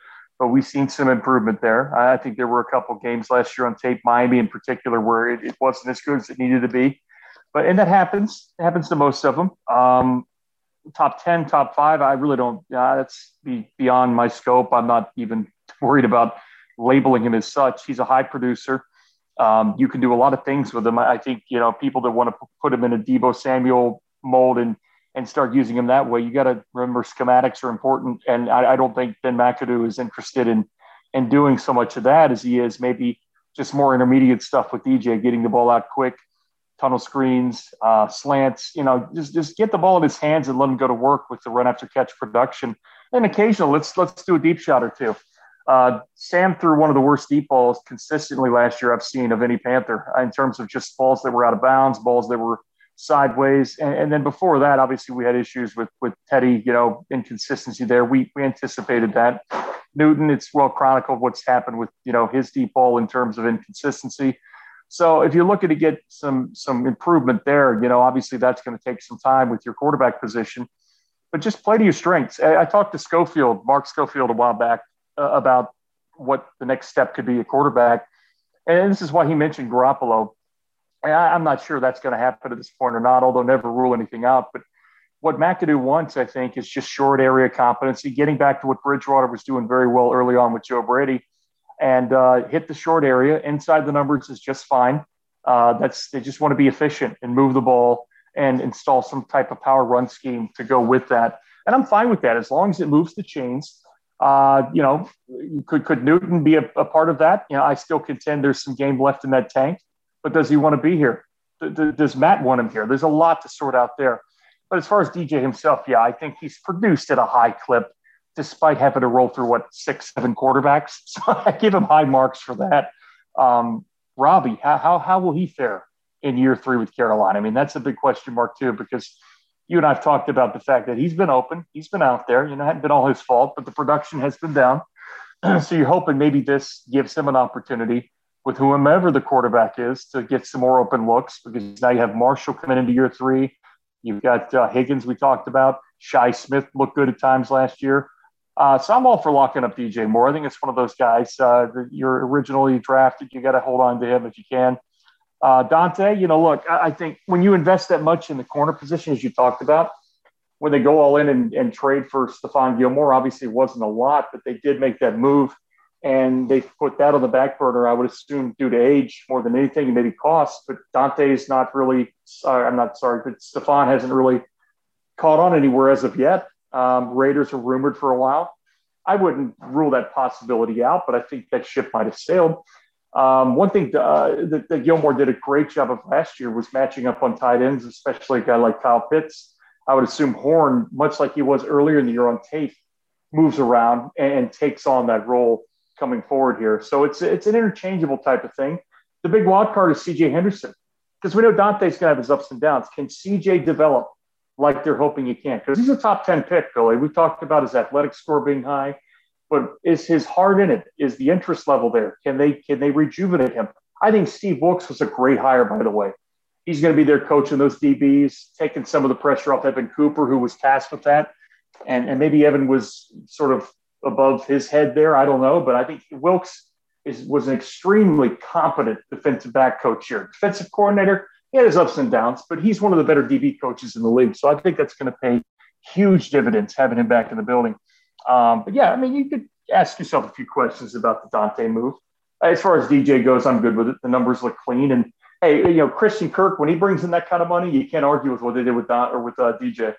Speaker 6: but we've seen some improvement there. I think there were a couple games last year on tape, Miami in particular, where it, it wasn't as good as it needed to be. But and that happens. It happens to most of them. Um, top ten, top five, I really don't. Uh, that's be beyond my scope. I'm not even worried about labeling him as such. He's a high producer. Um, you can do a lot of things with him. I think, you know, people that want to put him in a Deebo Samuel mold and and start using him that way, you got to remember schematics are important. And I, I don't think Ben McAdoo is interested in in doing so much of that as he is maybe just more intermediate stuff with D J, getting the ball out quick, tunnel screens, uh, slants, you know, just, just get the ball in his hands and let him go to work with the run after catch production. And occasionally let's, let's do a deep shot or two. Uh, Sam threw one of the worst deep balls consistently last year I've seen of any Panther in terms of just balls that were out of bounds, balls that were sideways. And, and then before that, obviously we had issues with, with Teddy, you know, inconsistency there. We, we anticipated that. Newton, it's well chronicled what's happened with, you know, his deep ball in terms of inconsistency. So if you're looking to get some, some improvement there, you know, obviously that's going to take some time with your quarterback position, but just play to your strengths. I, I talked to Schofield, Mark Schofield a while back, Uh, about what the next step could be at quarterback. And this is why he mentioned Garoppolo. And I, I'm not sure that's going to happen at this point or not, although never rule anything out. But what McAdoo wants, I think, is just short area competency, getting back to what Bridgewater was doing very well early on with Joe Brady, and uh, hit the short area. Inside the numbers is just fine. Uh, that's they just want to be efficient and move the ball and install some type of power run scheme to go with that. And I'm fine with that as long as it moves the chains. Uh, you know, could could Newton be a, a part of that? You know, I still contend there's some game left in that tank, but does he want to be here? D- d- does Matt want him here? There's a lot to sort out there. But as far as D J himself, yeah, I think he's produced at a high clip, despite having to roll through what six, seven quarterbacks. So I give him high marks for that. Um, Robbie, how how how will he fare in year three with Carolina? I mean, that's a big question mark too, because you and I've talked about the fact that he's been open. He's been out there. You know, it hadn't been all his fault, but the production has been down. So you're hoping maybe this gives him an opportunity with whomever the quarterback is to get some more open looks, because now you have Marshall coming into year three. You've got uh, Higgins we talked about. Shi Smith looked good at times last year. Uh, so I'm all for locking up D J Moore. I think it's one of those guys uh, that you're originally drafted. You got to hold on to him if you can. Uh, Dante, you know, look, I, I think when you invest that much in the corner position, as you talked about, when they go all in and, and trade for Stephon Gilmore, obviously it wasn't a lot, but they did make that move, and they put that on the back burner, I would assume, due to age more than anything, and maybe cost. But Dante is not really – I'm not sorry, but Stephon hasn't really caught on anywhere as of yet. Um, Raiders are rumored for a while. I wouldn't rule that possibility out, but I think that ship might have sailed. Um, one thing uh, that, that Gilmore did a great job of last year was matching up on tight ends, especially a guy like Kyle Pitts. I would assume Horn, much like he was earlier in the year on tape, moves around and, and takes on that role coming forward here. So it's it's an interchangeable type of thing. The big wild card is C J Henderson, because we know Dante's going to have his ups and downs. Can C J develop like they're hoping he can? Because he's a top ten pick, Billy. We've talked about his athletic score being high. But is his heart in it? Is the interest level there? Can they can they rejuvenate him? I think Steve Wilks was a great hire, by the way. He's going to be their coach in those D Bs, taking some of the pressure off Evan Cooper, who was tasked with that. And, and maybe Evan was sort of above his head there. I don't know. But I think Wilks is, was an extremely competent defensive back coach here. Defensive coordinator, he had his ups and downs, but he's one of the better D B coaches in the league. So I think that's going to pay huge dividends having him back in the building. Um, but yeah, I mean, you could ask yourself a few questions about the Dante move. As far as D J goes, I'm good with it. The numbers look clean. And hey, you know, Christian Kirk, when he brings in that kind of money, you can't argue with what they did with Don or with uh, D J.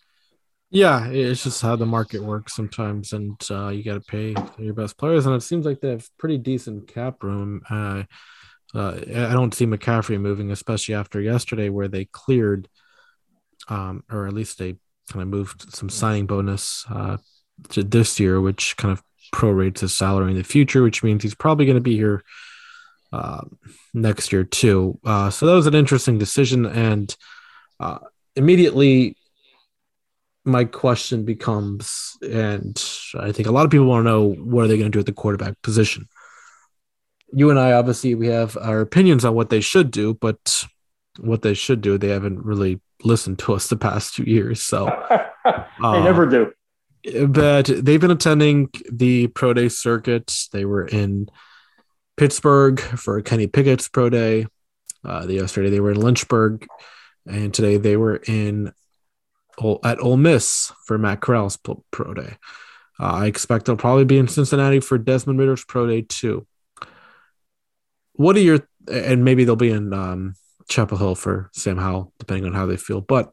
Speaker 5: Yeah, it's just how the market works sometimes, and uh, you got to pay your best players. And it seems like they have pretty decent cap room. Uh, uh, I don't see McCaffrey moving, especially after yesterday, where they cleared, um, or at least they kind of moved some signing bonus uh, to this year, which kind of prorates his salary in the future, which means he's probably going to be here uh, next year too. Uh, so that was an interesting decision. And uh, immediately my question becomes, and I think a lot of people want to know, what are they going to do at the quarterback position? You and I, obviously, we have our opinions on what they should do, but what they should do, they haven't really listened to us the past two years. So
Speaker 6: they uh, never do.
Speaker 5: But they've been attending the pro day circuit. They were in Pittsburgh for Kenny Pickett's pro day. Uh, the yesterday they were in Lynchburg, and today they were in at Ole Miss for Matt Corral's pro day. Uh, I expect they'll probably be in Cincinnati for Desmond Ritter's pro day too. What are your and maybe they'll be in um, Chapel Hill for Sam Howell, depending on how they feel. But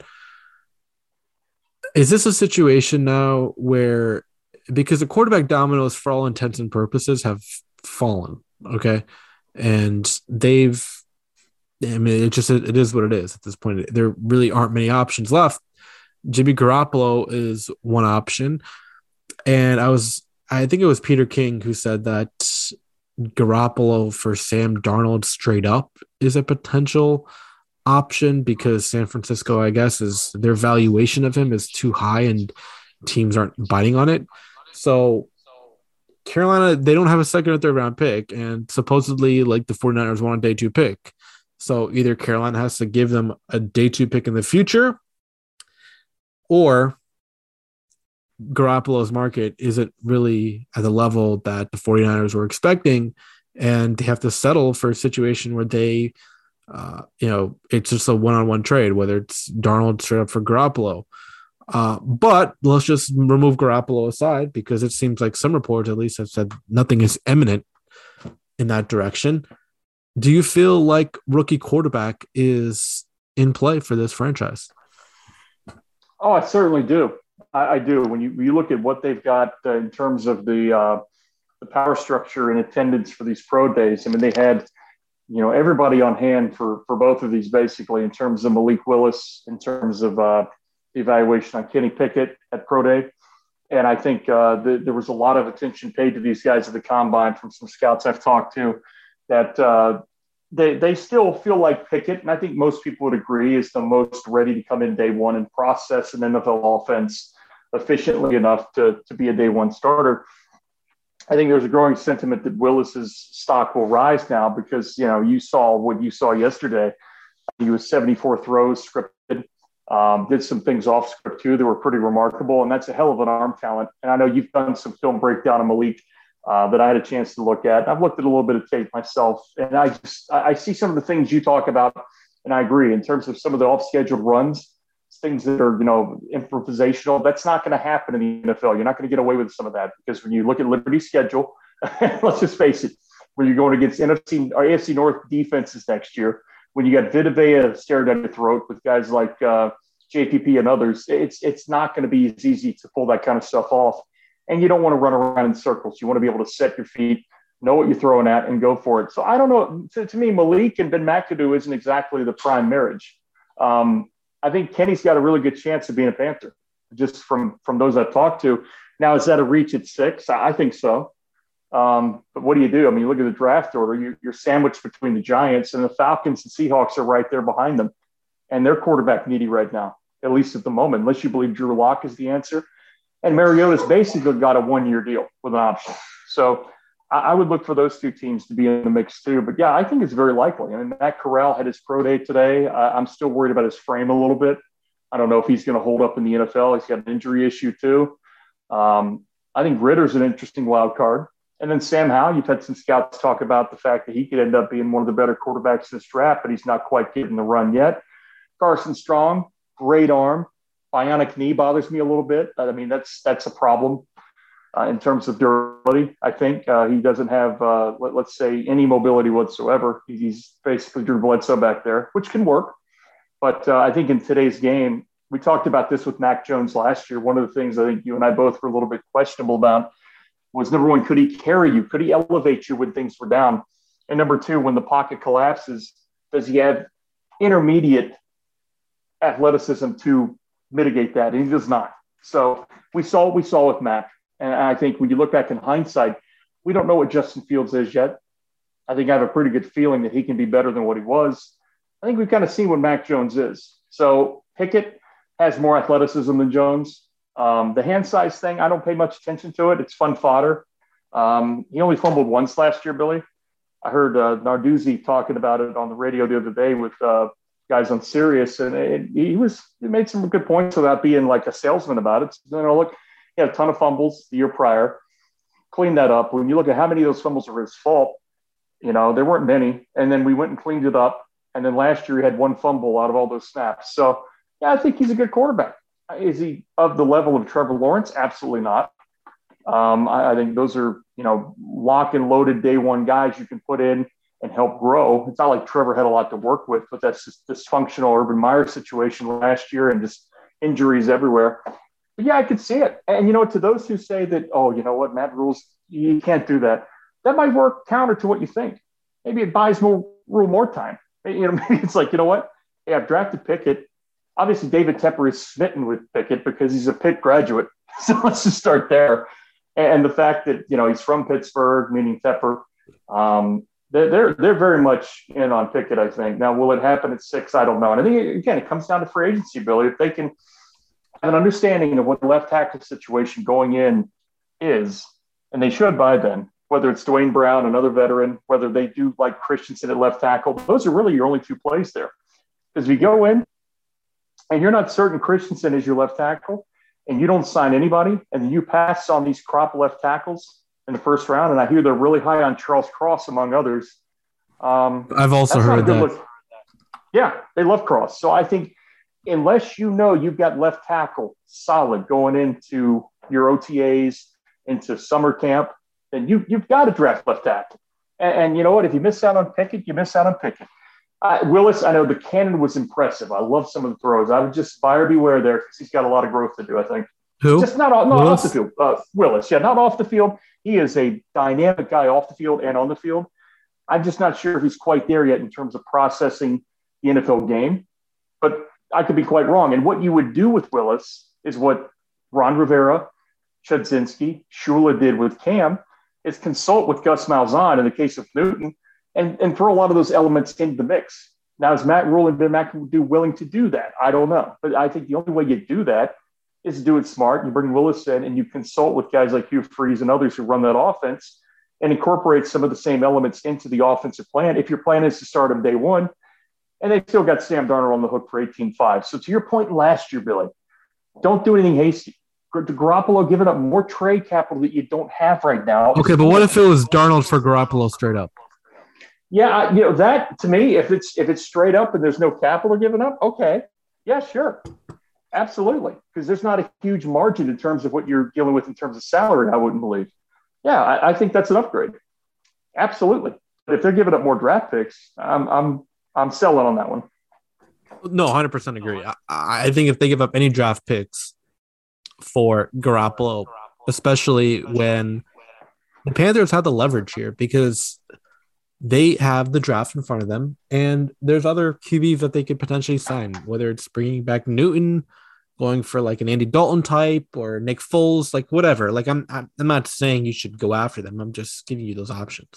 Speaker 5: is this a situation now where, because the quarterback dominoes, for all intents and purposes, have fallen, okay, and they've, I mean, it just it is what it is at this point. There really aren't many options left. Jimmy Garoppolo is one option, and I was, I think it was Peter King who said that Garoppolo for Sam Darnold straight up is a potential option because San Francisco, I guess, is their valuation of him is too high and teams aren't biting on it. So Carolina, they don't have a second or third round pick, and supposedly like the 49ers want a day two pick. So either Carolina has to give them a day two pick in the future, or Garoppolo's market isn't really at the level that the 49ers were expecting, and they have to settle for a situation where they Uh, you know, it's just a one-on-one trade, whether it's Darnold straight up for Garoppolo. Uh, but let's just remove Garoppolo aside because it seems like some reports at least have said nothing is imminent in that direction. Do you feel like rookie quarterback is in play for this franchise?
Speaker 6: Oh, I certainly do. I, I do. When you, when you look at what they've got uh, in terms of the uh, the power structure and attendance for these pro days, I mean, they had you know, everybody on hand for, for both of these, basically, in terms of Malik Willis, in terms of uh, the evaluation on Kenny Pickett at Pro Day. And I think uh, the, there was a lot of attention paid to these guys at the Combine from some scouts I've talked to, that uh, they, they still feel like Pickett, and I think most people would agree, is the most ready to come in day one and process an N F L offense efficiently enough to, to be a day one starter. I think there's a growing sentiment that Willis's stock will rise now because, you know, you saw what you saw yesterday. He was seventy-four throws scripted, um, did some things off script too that were pretty remarkable, and that's a hell of an arm talent. And I know you've done some film breakdown of Malik uh, that I had a chance to look at. I've looked at a little bit of tape myself, and I just I see some of the things you talk about, and I agree in terms of some of the off-scheduled runs. Things that are, you know, improvisational. That's not going to happen in the N F L. You're not going to get away with some of that because when you look at Liberty's schedule, let's just face it, when you're going against N F C or A F C North defenses next year, when you got Vita Vea staring down your throat with guys like uh, J P P and others, it's it's not going to be as easy to pull that kind of stuff off. And you don't want to run around in circles. You want to be able to set your feet, know what you're throwing at, and go for it. So I don't know. To, to me, Malik and Ben McAdoo isn't exactly the prime marriage. Um, I think Kenny's got a really good chance of being a Panther, just from, from those I've talked to. Now, is that a reach at six? I think so. Um, but what do you do? I mean, you look at the draft order, you're, you're sandwiched between the Giants, and the Falcons and Seahawks are right there behind them. And they're quarterback needy right now, at least at the moment, unless you believe Drew Lock is the answer. And Mariota's basically got a one-year deal with an option. So I, I would look for those two teams to be in the mix too. But, yeah, I think it's very likely. I mean, Matt Corral had his pro day today. Uh, I'm still worried about his frame a little bit. I don't know if he's going to hold up in the N F L. He's got an injury issue too. Um, I think Ritter's an interesting wild card. And then Sam Howell, you've had some scouts talk about the fact that he could end up being one of the better quarterbacks in this draft, but he's not quite getting the run yet. Carson Strong, great arm. Bionic knee bothers me a little bit. I mean, that's that's a problem uh, in terms of durability. I think uh, he doesn't have, uh, let, let's say, any mobility whatsoever. He's basically Drew Bledsoe back there, which can work. But uh, I think in today's game, we talked about this with Mac Jones last year. One of the things I think you and I both were a little bit questionable about was, number one, could he carry you? Could he elevate you when things were down? And number two, when the pocket collapses, does he have intermediate athleticism to mitigate that? And he does not. So we saw what we saw with Mac. And I think when you look back in hindsight, we don't know what Justin Fields is yet. I think I have a pretty good feeling that he can be better than what he was. I think we've kind of seen what Mac Jones is. So Pickett has more athleticism than Jones. Um, the hand size thing, I don't pay much attention to it. It's fun fodder. Um, he only fumbled once last year, Billy. I heard uh, Narduzzi talking about it on the radio the other day with uh, guys on Sirius, and it, he was he made some good points without being like a salesman about it. So, you know, look, he had a ton of fumbles the year prior. Cleaned that up. When you look at how many of those fumbles were his fault, you know, there weren't many. And then we went and cleaned it up. And then last year he had one fumble out of all those snaps. So, yeah, I think he's a good quarterback. Is he of the level of Trevor Lawrence? Absolutely not. Um, I, I think those are, you know, lock and loaded day one guys you can put in and help grow. It's not like Trevor had a lot to work with, but that's just dysfunctional Urban Meyer situation last year and just injuries everywhere. But yeah, I could see it. And, you know, to those who say that, oh, you know what, Matt Rule's, you can't do that. That might work counter to what you think. Maybe it buys more Rule more time. You know, maybe it's like, you know what? Hey, I've drafted Pickett. Obviously, David Tepper is smitten with Pickett because he's a Pitt graduate. So let's just start there. And the fact that, you know, he's from Pittsburgh, meaning Tepper, um, they're, they're, they're very much in on Pickett, I think. Now, will it happen at six? I don't know. And I think, again, it comes down to free agency, Billy. If they can have an understanding of what the left tackle situation going in is, and they should by then, whether it's Dwayne Brown, another veteran, whether they do like Christensen at left tackle, those are really your only two plays there. Because if you go in and you're not certain Christensen is your left tackle and you don't sign anybody and then you pass on these crop left tackles in the first round, and I hear they're really high on Charles Cross, among others. Um,
Speaker 5: I've also heard that.
Speaker 6: Look. Yeah, they love Cross. So I think unless you know you've got left tackle solid going into your O T As, into summer camp, then you, you've got to draft left tackle. And, and you know what? If you miss out on Pickett, you miss out on Pickett. Uh, Willis, I know the cannon was impressive. I love some of the throws. I would just buyer beware there because he's got a lot of growth to do, I think.
Speaker 5: Who?
Speaker 6: Just not, not off the field. Uh, Willis, yeah, not off the field. He is a dynamic guy off the field and on the field. I'm just not sure if he's quite there yet in terms of processing the N F L game. But I could be quite wrong. And what you would do with Willis is what Ron Rivera, Chudzinski, Shula did with Cam, is consult with Gus Malzahn in the case of Newton and, and throw a lot of those elements into the mix. Now, is Matt Rule and Ben McAdoo willing to do that? I don't know. But I think the only way you do that is to do it smart. You bring Willis in and you consult with guys like Hugh Freeze and others who run that offense and incorporate some of the same elements into the offensive plan. If your plan is to start him day one, and they still got Sam Darnold on the hook for eighteen five. So to your point last year, Billy, don't do anything hasty. Garoppolo giving up more trade capital that you don't have right now.
Speaker 5: Okay, but what if it was Darnold for Garoppolo straight up?
Speaker 6: Yeah, you know, that to me, if it's if it's straight up and there's no capital given up, okay. Yeah, sure. Absolutely. Because there's not a huge margin in terms of what you're dealing with in terms of salary, I wouldn't believe. Yeah, I, I think that's an upgrade. Absolutely. But if they're giving up more draft picks, I'm I'm I'm selling on that one.
Speaker 5: No, one hundred percent agree. I, I think if they give up any draft picks for Garoppolo, especially when the Panthers have the leverage here because they have the draft in front of them and there's other Q Bs that they could potentially sign, whether it's bringing back Newton, going for like an Andy Dalton type or Nick Foles, like whatever. Like I'm, I'm not saying you should go after them. I'm just giving you those options.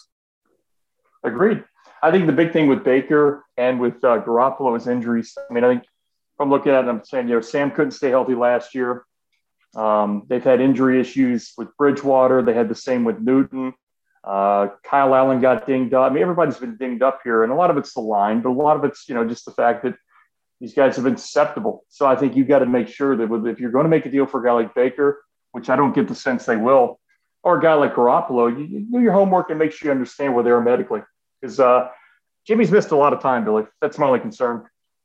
Speaker 6: Agreed. I think the big thing with Baker and with uh, Garoppolo is injuries. I mean, I think I'm looking at it, I'm saying, you know, Sam couldn't stay healthy last year. Um, they've had injury issues with Bridgewater. They had the same with Newton. Uh, Kyle Allen got dinged up. I mean, everybody's been dinged up here, and a lot of it's the line, but a lot of it's, you know, just the fact that these guys have been susceptible. So I think you got to make sure that with, if you're going to make a deal for a guy like Baker, which I don't get the sense they will, or a guy like Garoppolo, you, you do your homework and make sure you understand where they are medically. Because uh, Jimmy's missed a lot of time, Billy. That's my only concern.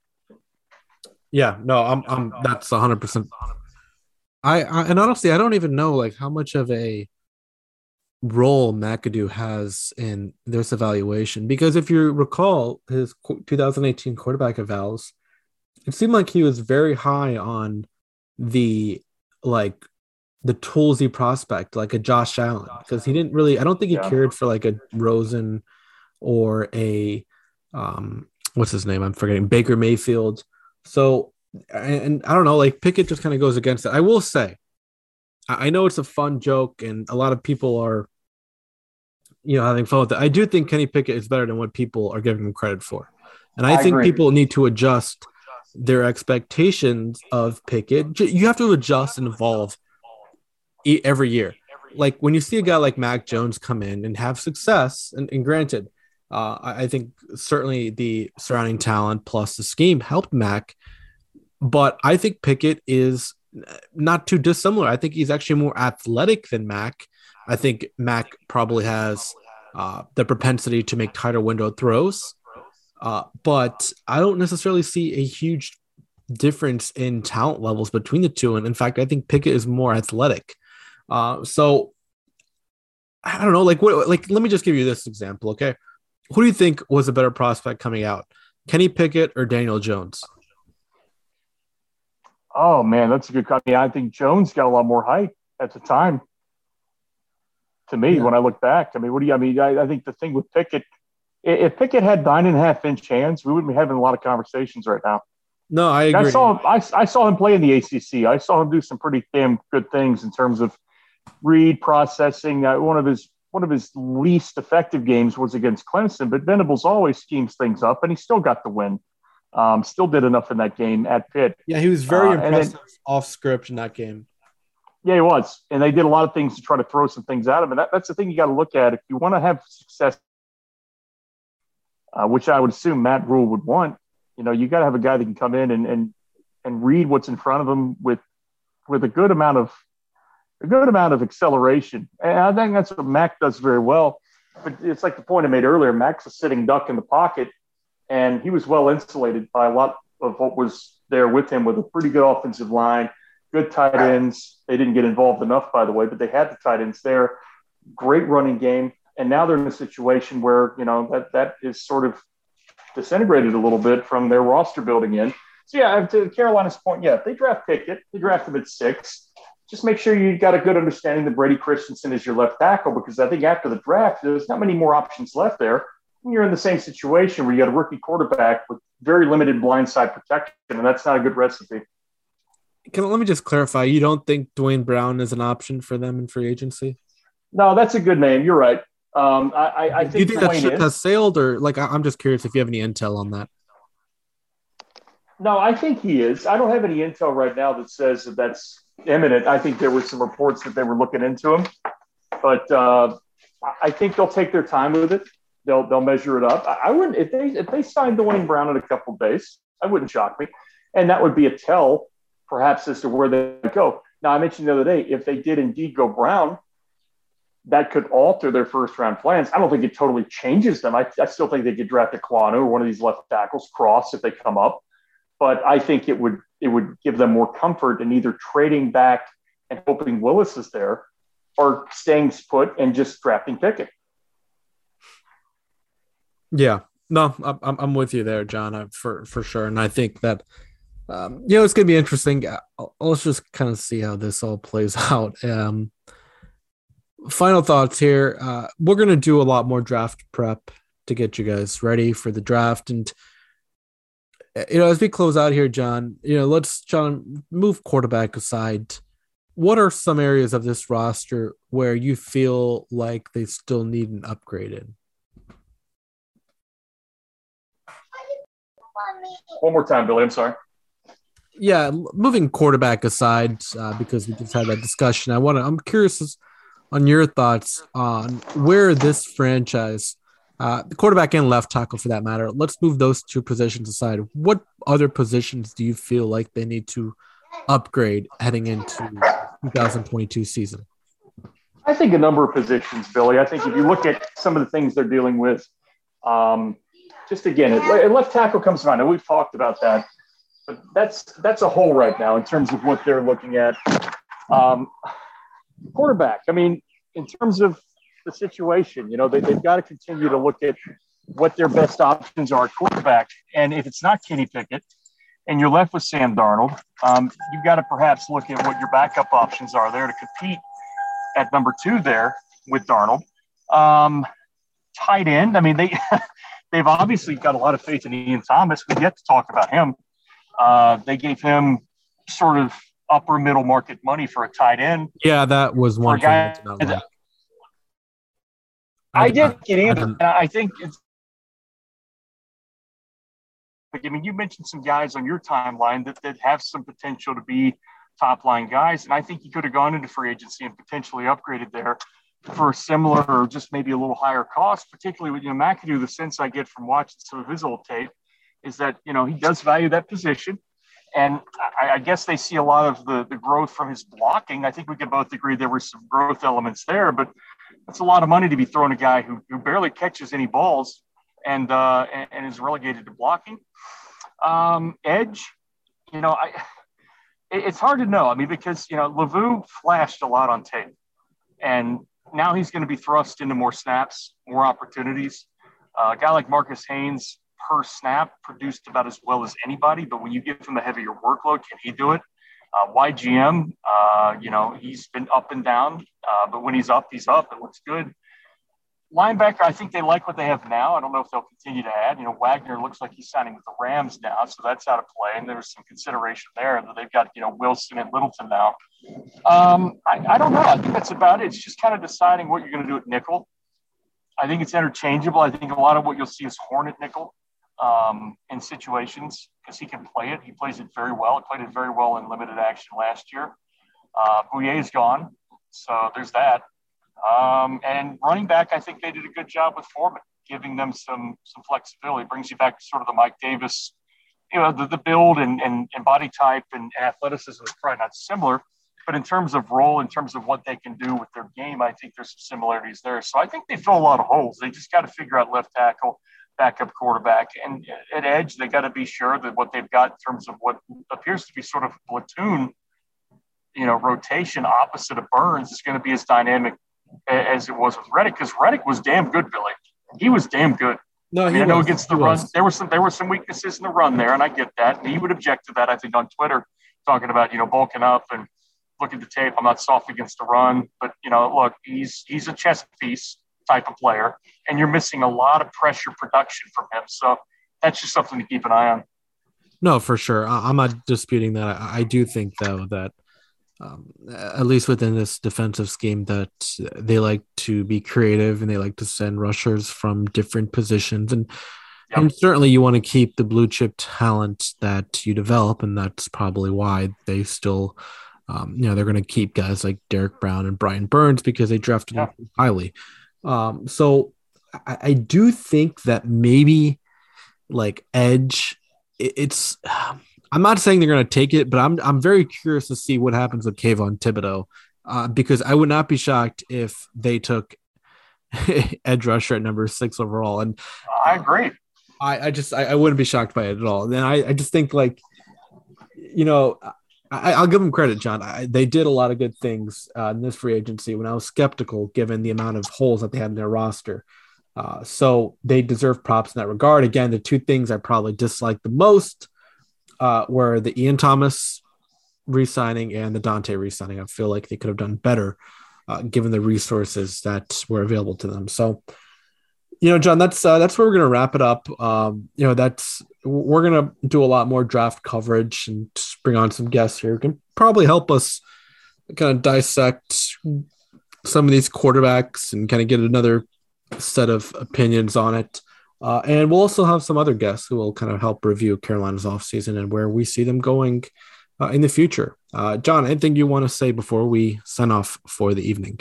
Speaker 5: Yeah, no, I'm, I'm. That's one hundred percent. I, I and honestly, I don't even know like how much of a role McAdoo has in this evaluation. Because if you recall his two thousand eighteen quarterback evals, it seemed like he was very high on the like the toolsy prospect, like a Josh Allen, because he didn't really. I don't think he
Speaker 6: Yeah.
Speaker 5: cared for like a Rosen or a um, what's his name? I'm forgetting Baker Mayfield. So, and, and I don't know, like Pickett just kind of goes against it. I will say, I I know it's a fun joke and a lot of people are, you know, having fun with it. I do think Kenny Pickett is better than what people are giving him credit for. And I,
Speaker 6: I
Speaker 5: think
Speaker 6: agree.
Speaker 5: people need to adjust their expectations of Pickett. J- You have to adjust and evolve e- every year. Like when you see a guy like Mac Jones come in and have success, and, and granted, uh, I, I think certainly the surrounding talent plus the scheme helped Mac. But I think Pickett is not too dissimilar. I think he's actually more athletic than Mac. I think Mac probably has uh, the propensity to make tighter window throws, uh, but I don't necessarily see a huge difference in talent levels between the two. And in fact, I think Pickett is more athletic. Uh, so I don't know, like what, like, let me just give you this example. Okay. Who do you think was a better prospect coming out? Kenny Pickett or Daniel Jones?
Speaker 6: Oh man, that's a good cut. I think Jones got a lot more hype at the time. To me, yeah. When I look back, I mean, what do you, I mean, I, I think the thing with Pickett, if Pickett had nine and a half inch hands, we wouldn't be having a lot of conversations right now.
Speaker 5: No, I agree.
Speaker 6: I saw, I, I saw him play in the A C C. I saw him do some pretty damn good things in terms of read processing. Uh, one of his, one of his least effective games was against Clemson, but Venables always schemes things up, and he still got the win. Um, still did enough in that game at Pitt.
Speaker 5: Yeah, he was very
Speaker 6: uh,
Speaker 5: impressive
Speaker 6: then,
Speaker 5: off script in that game.
Speaker 6: Yeah, he was. And they did a lot of things to try to throw some things at him. And that, that's the thing you got to look at. If you want to have success, uh, which I would assume Matt Rule would want, you know, you got to have a guy that can come in and, and, and read what's in front of him with, with a good amount of, a good amount of acceleration. And I think that's what Mac does very well. But it's like the point I made earlier, Mac's a sitting duck in the pocket, and he was well insulated by a lot of what was there with him, with a pretty good offensive line, good tight ends. They didn't get involved enough, by the way, but they had the tight ends there. Great running game. And now they're in a situation where, you know, that that is sort of disintegrated a little bit from their roster building in. So, yeah, to Carolina's point, yeah, if they draft Pickett, they draft him at six. Just make sure you got a good understanding that Brady Christensen is your left tackle, because I think after the draft, there's not many more options left there. And you're in the same situation where you got a rookie quarterback with very limited blindside protection, and that's not a good recipe.
Speaker 5: Can, let me just clarify. You don't think Dwayne Brown is an option for them in free agency?
Speaker 6: No, that's a good name. You're right. Um, I, I, I think,
Speaker 5: Do you think
Speaker 6: Dwayne
Speaker 5: that ship
Speaker 6: is.
Speaker 5: has sailed, or like I'm just curious if you have any intel on that.
Speaker 6: No, I think he is. I don't have any intel right now that says that that's imminent. I think there were some reports that they were looking into him, but uh, I think they'll take their time with it. They'll they'll measure it up. I, I wouldn't if they if they signed Dwayne Brown in a couple of days. I wouldn't shock me, and that would be a tell, perhaps, as to where they go. Now, I mentioned the other day, if they did indeed go Brown, that could alter their first round plans. I don't think it totally changes them. I, I still think they could draft a Klanu or one of these left tackles, Cross, if they come up. But I think it would it would give them more comfort in either trading back and hoping Willis is there, or staying put and just drafting Pickett.
Speaker 5: Yeah, no, I'm I'm with you there, John, for for sure. And I think that um, you know, it's gonna be interesting. Let's just kind of see how this all plays out. Um, final thoughts here. Uh, we're gonna do a lot more draft prep to get you guys ready for the draft, and you know, as we close out here, John, you know, let's John move quarterback aside. What are some areas of this roster where you feel like they still need an upgrade in?
Speaker 6: One more time, Billy. I'm sorry.
Speaker 5: Yeah, moving quarterback aside, uh, because we just had that discussion. I want to. I'm curious on your thoughts on where this franchise, uh, the quarterback and left tackle for that matter. Let's move those two positions aside. What other positions do you feel like they need to upgrade heading into twenty twenty-two season?
Speaker 6: I think a number of positions, Billy. I think if you look at some of the things they're dealing with, um, just again, it, left tackle comes to mind, and we've talked about that. But that's that's a hole right now in terms of what they're looking at. Um, quarterback, I mean, in terms of the situation, you know, they, they've got to continue to look at what their best options are at quarterback. And if it's not Kenny Pickett and you're left with Sam Darnold, um, you've got to perhaps look at what your backup options are there to compete at number two there with Darnold. Um, tight end, I mean, they – they've obviously got a lot of faith in Ian Thomas. We get to talk about him. Uh, they gave him sort of upper middle market money for a tight end.
Speaker 5: Yeah, that was one thing. I, did not like.
Speaker 6: I, I did get in. I, I think it's. I mean, you mentioned some guys on your timeline that, that have some potential to be top line guys, and I think you could have gone into free agency and potentially upgraded there for a similar or just maybe a little higher cost, particularly with, you know, McAdoo. The sense I get from watching some of his old tape is that, you know, he does value that position. And I, I guess they see a lot of the, the growth from his blocking. I think we could both agree there were some growth elements there, but that's a lot of money to be thrown a guy who, who barely catches any balls and, uh, and, and is relegated to blocking. Um, edge, you know, I, it, it's hard to know. I mean, because, you know, Lavu flashed a lot on tape, and now he's going to be thrust into more snaps, more opportunities. Uh, a guy like Marcus Haynes, per snap, produced about as well as anybody, but when you give him a heavier workload, can he do it? Uh, Y G M, uh, you know, he's been up and down, uh, but when he's up, he's up. It looks good. Linebacker, I think they like what they have now. I don't know if they'll continue to add. You know, Wagner looks like he's signing with the Rams now, so that's out of play, and there's some consideration there that they've got, you know, Wilson and Littleton now. Um, I, I don't know. I think that's about it. It's just kind of deciding what you're going to do at nickel. I think it's interchangeable. I think a lot of what you'll see is Hornet nickel. Um, in situations, because he can play it. He plays it very well. He played it very well in limited action last year. Uh, Bouye's gone, so there's that. Um, and running back, I think they did a good job with Foreman, giving them some some flexibility. Brings you back to sort of the Mike Davis, you know, the, the build and, and, and body type and athleticism is probably not similar, but in terms of role, in terms of what they can do with their game, I think there's some similarities there. So I think they fill a lot of holes. They just got to figure out left tackle, backup quarterback, and at edge, they got to be sure that what they've got in terms of what appears to be sort of platoon, you know, rotation opposite of Burns is going to be as dynamic as it was with Reddick, because Reddick was damn good, Billy. He was damn good.
Speaker 5: No,
Speaker 6: I,
Speaker 5: he
Speaker 6: mean, I know
Speaker 5: was.
Speaker 6: against the
Speaker 5: He
Speaker 6: run,
Speaker 5: was.
Speaker 6: there were some there were some weaknesses in the run there, and I get that. And he would object to that, I think, on Twitter, talking about, you know, bulking up and look at the tape. I'm not soft against the run, but, you know, look, he's he's a chess piece type of player, and you're missing a lot of pressure production from him. So that's just something to keep an eye on.
Speaker 5: No, for sure. I- I'm not disputing that. I, I do think, though, that um, at least within this defensive scheme, that they like to be creative and they like to send rushers from different positions. And,
Speaker 6: Yep.
Speaker 5: and certainly you want to keep the blue chip talent that you develop. And that's probably why they still, um, you know, they're going to keep guys like Derek Brown and Brian Burns because they drafted
Speaker 6: Yeah.
Speaker 5: them highly. Um, so I, I do think that maybe like edge, it, it's, I'm not saying they're going to take it, but I'm, I'm very curious to see what happens with Kayvon Thibodeau, uh, because I would not be shocked if they took edge rusher at number six overall. And
Speaker 6: I agree.
Speaker 5: I, I just, I, I wouldn't be shocked by it at all. Then I, I just think like, you know, I, I'll give them credit, John. I, they did a lot of good things uh, in this free agency when I was skeptical, given the amount of holes that they had in their roster. Uh, so they deserve props in that regard. Again, the two things I probably dislike the most uh, were the Ian Thomas re-signing and the Dante re-signing. I feel like they could have done better uh, given the resources that were available to them. So, you know, John, that's uh, that's where we're going to wrap it up. Um, you know, that's we're going to do a lot more draft coverage and bring on some guests here who can probably help us kind of dissect some of these quarterbacks and kind of get another set of opinions on it. Uh, and we'll also have some other guests who will kind of help review Carolina's offseason and where we see them going uh, in the future. Uh, John, anything you want to say before we sign off for the evening?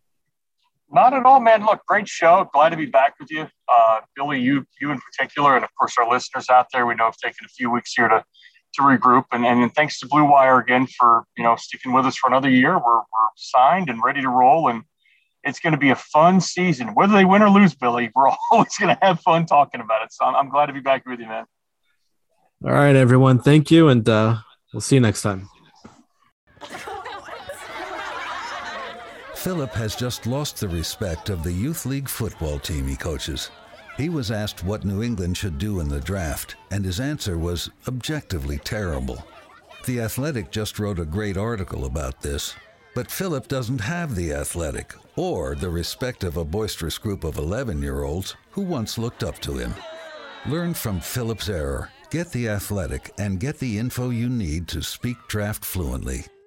Speaker 6: Not at all, man. Look, great show. Glad to be back with you. Uh, Billy, you you in particular, and of course our listeners out there, we know have taken a few weeks here to to regroup. And, and thanks to Blue Wire again for, you know, sticking with us for another year. We're, we're signed and ready to roll, and it's going to be a fun season. Whether they win or lose, Billy, we're always going to have fun talking about it. So I'm, I'm glad to be back with you, man.
Speaker 5: All right, everyone. Thank you, and uh, we'll see you next time.
Speaker 7: Philip has just lost the respect of the youth league football team he coaches. He was asked what New England should do in the draft, and his answer was objectively terrible. The Athletic just wrote a great article about this, but Philip doesn't have the Athletic or the respect of a boisterous group of eleven-year-olds who once looked up to him. Learn from Philip's error, get the Athletic, and get the info you need to speak draft fluently.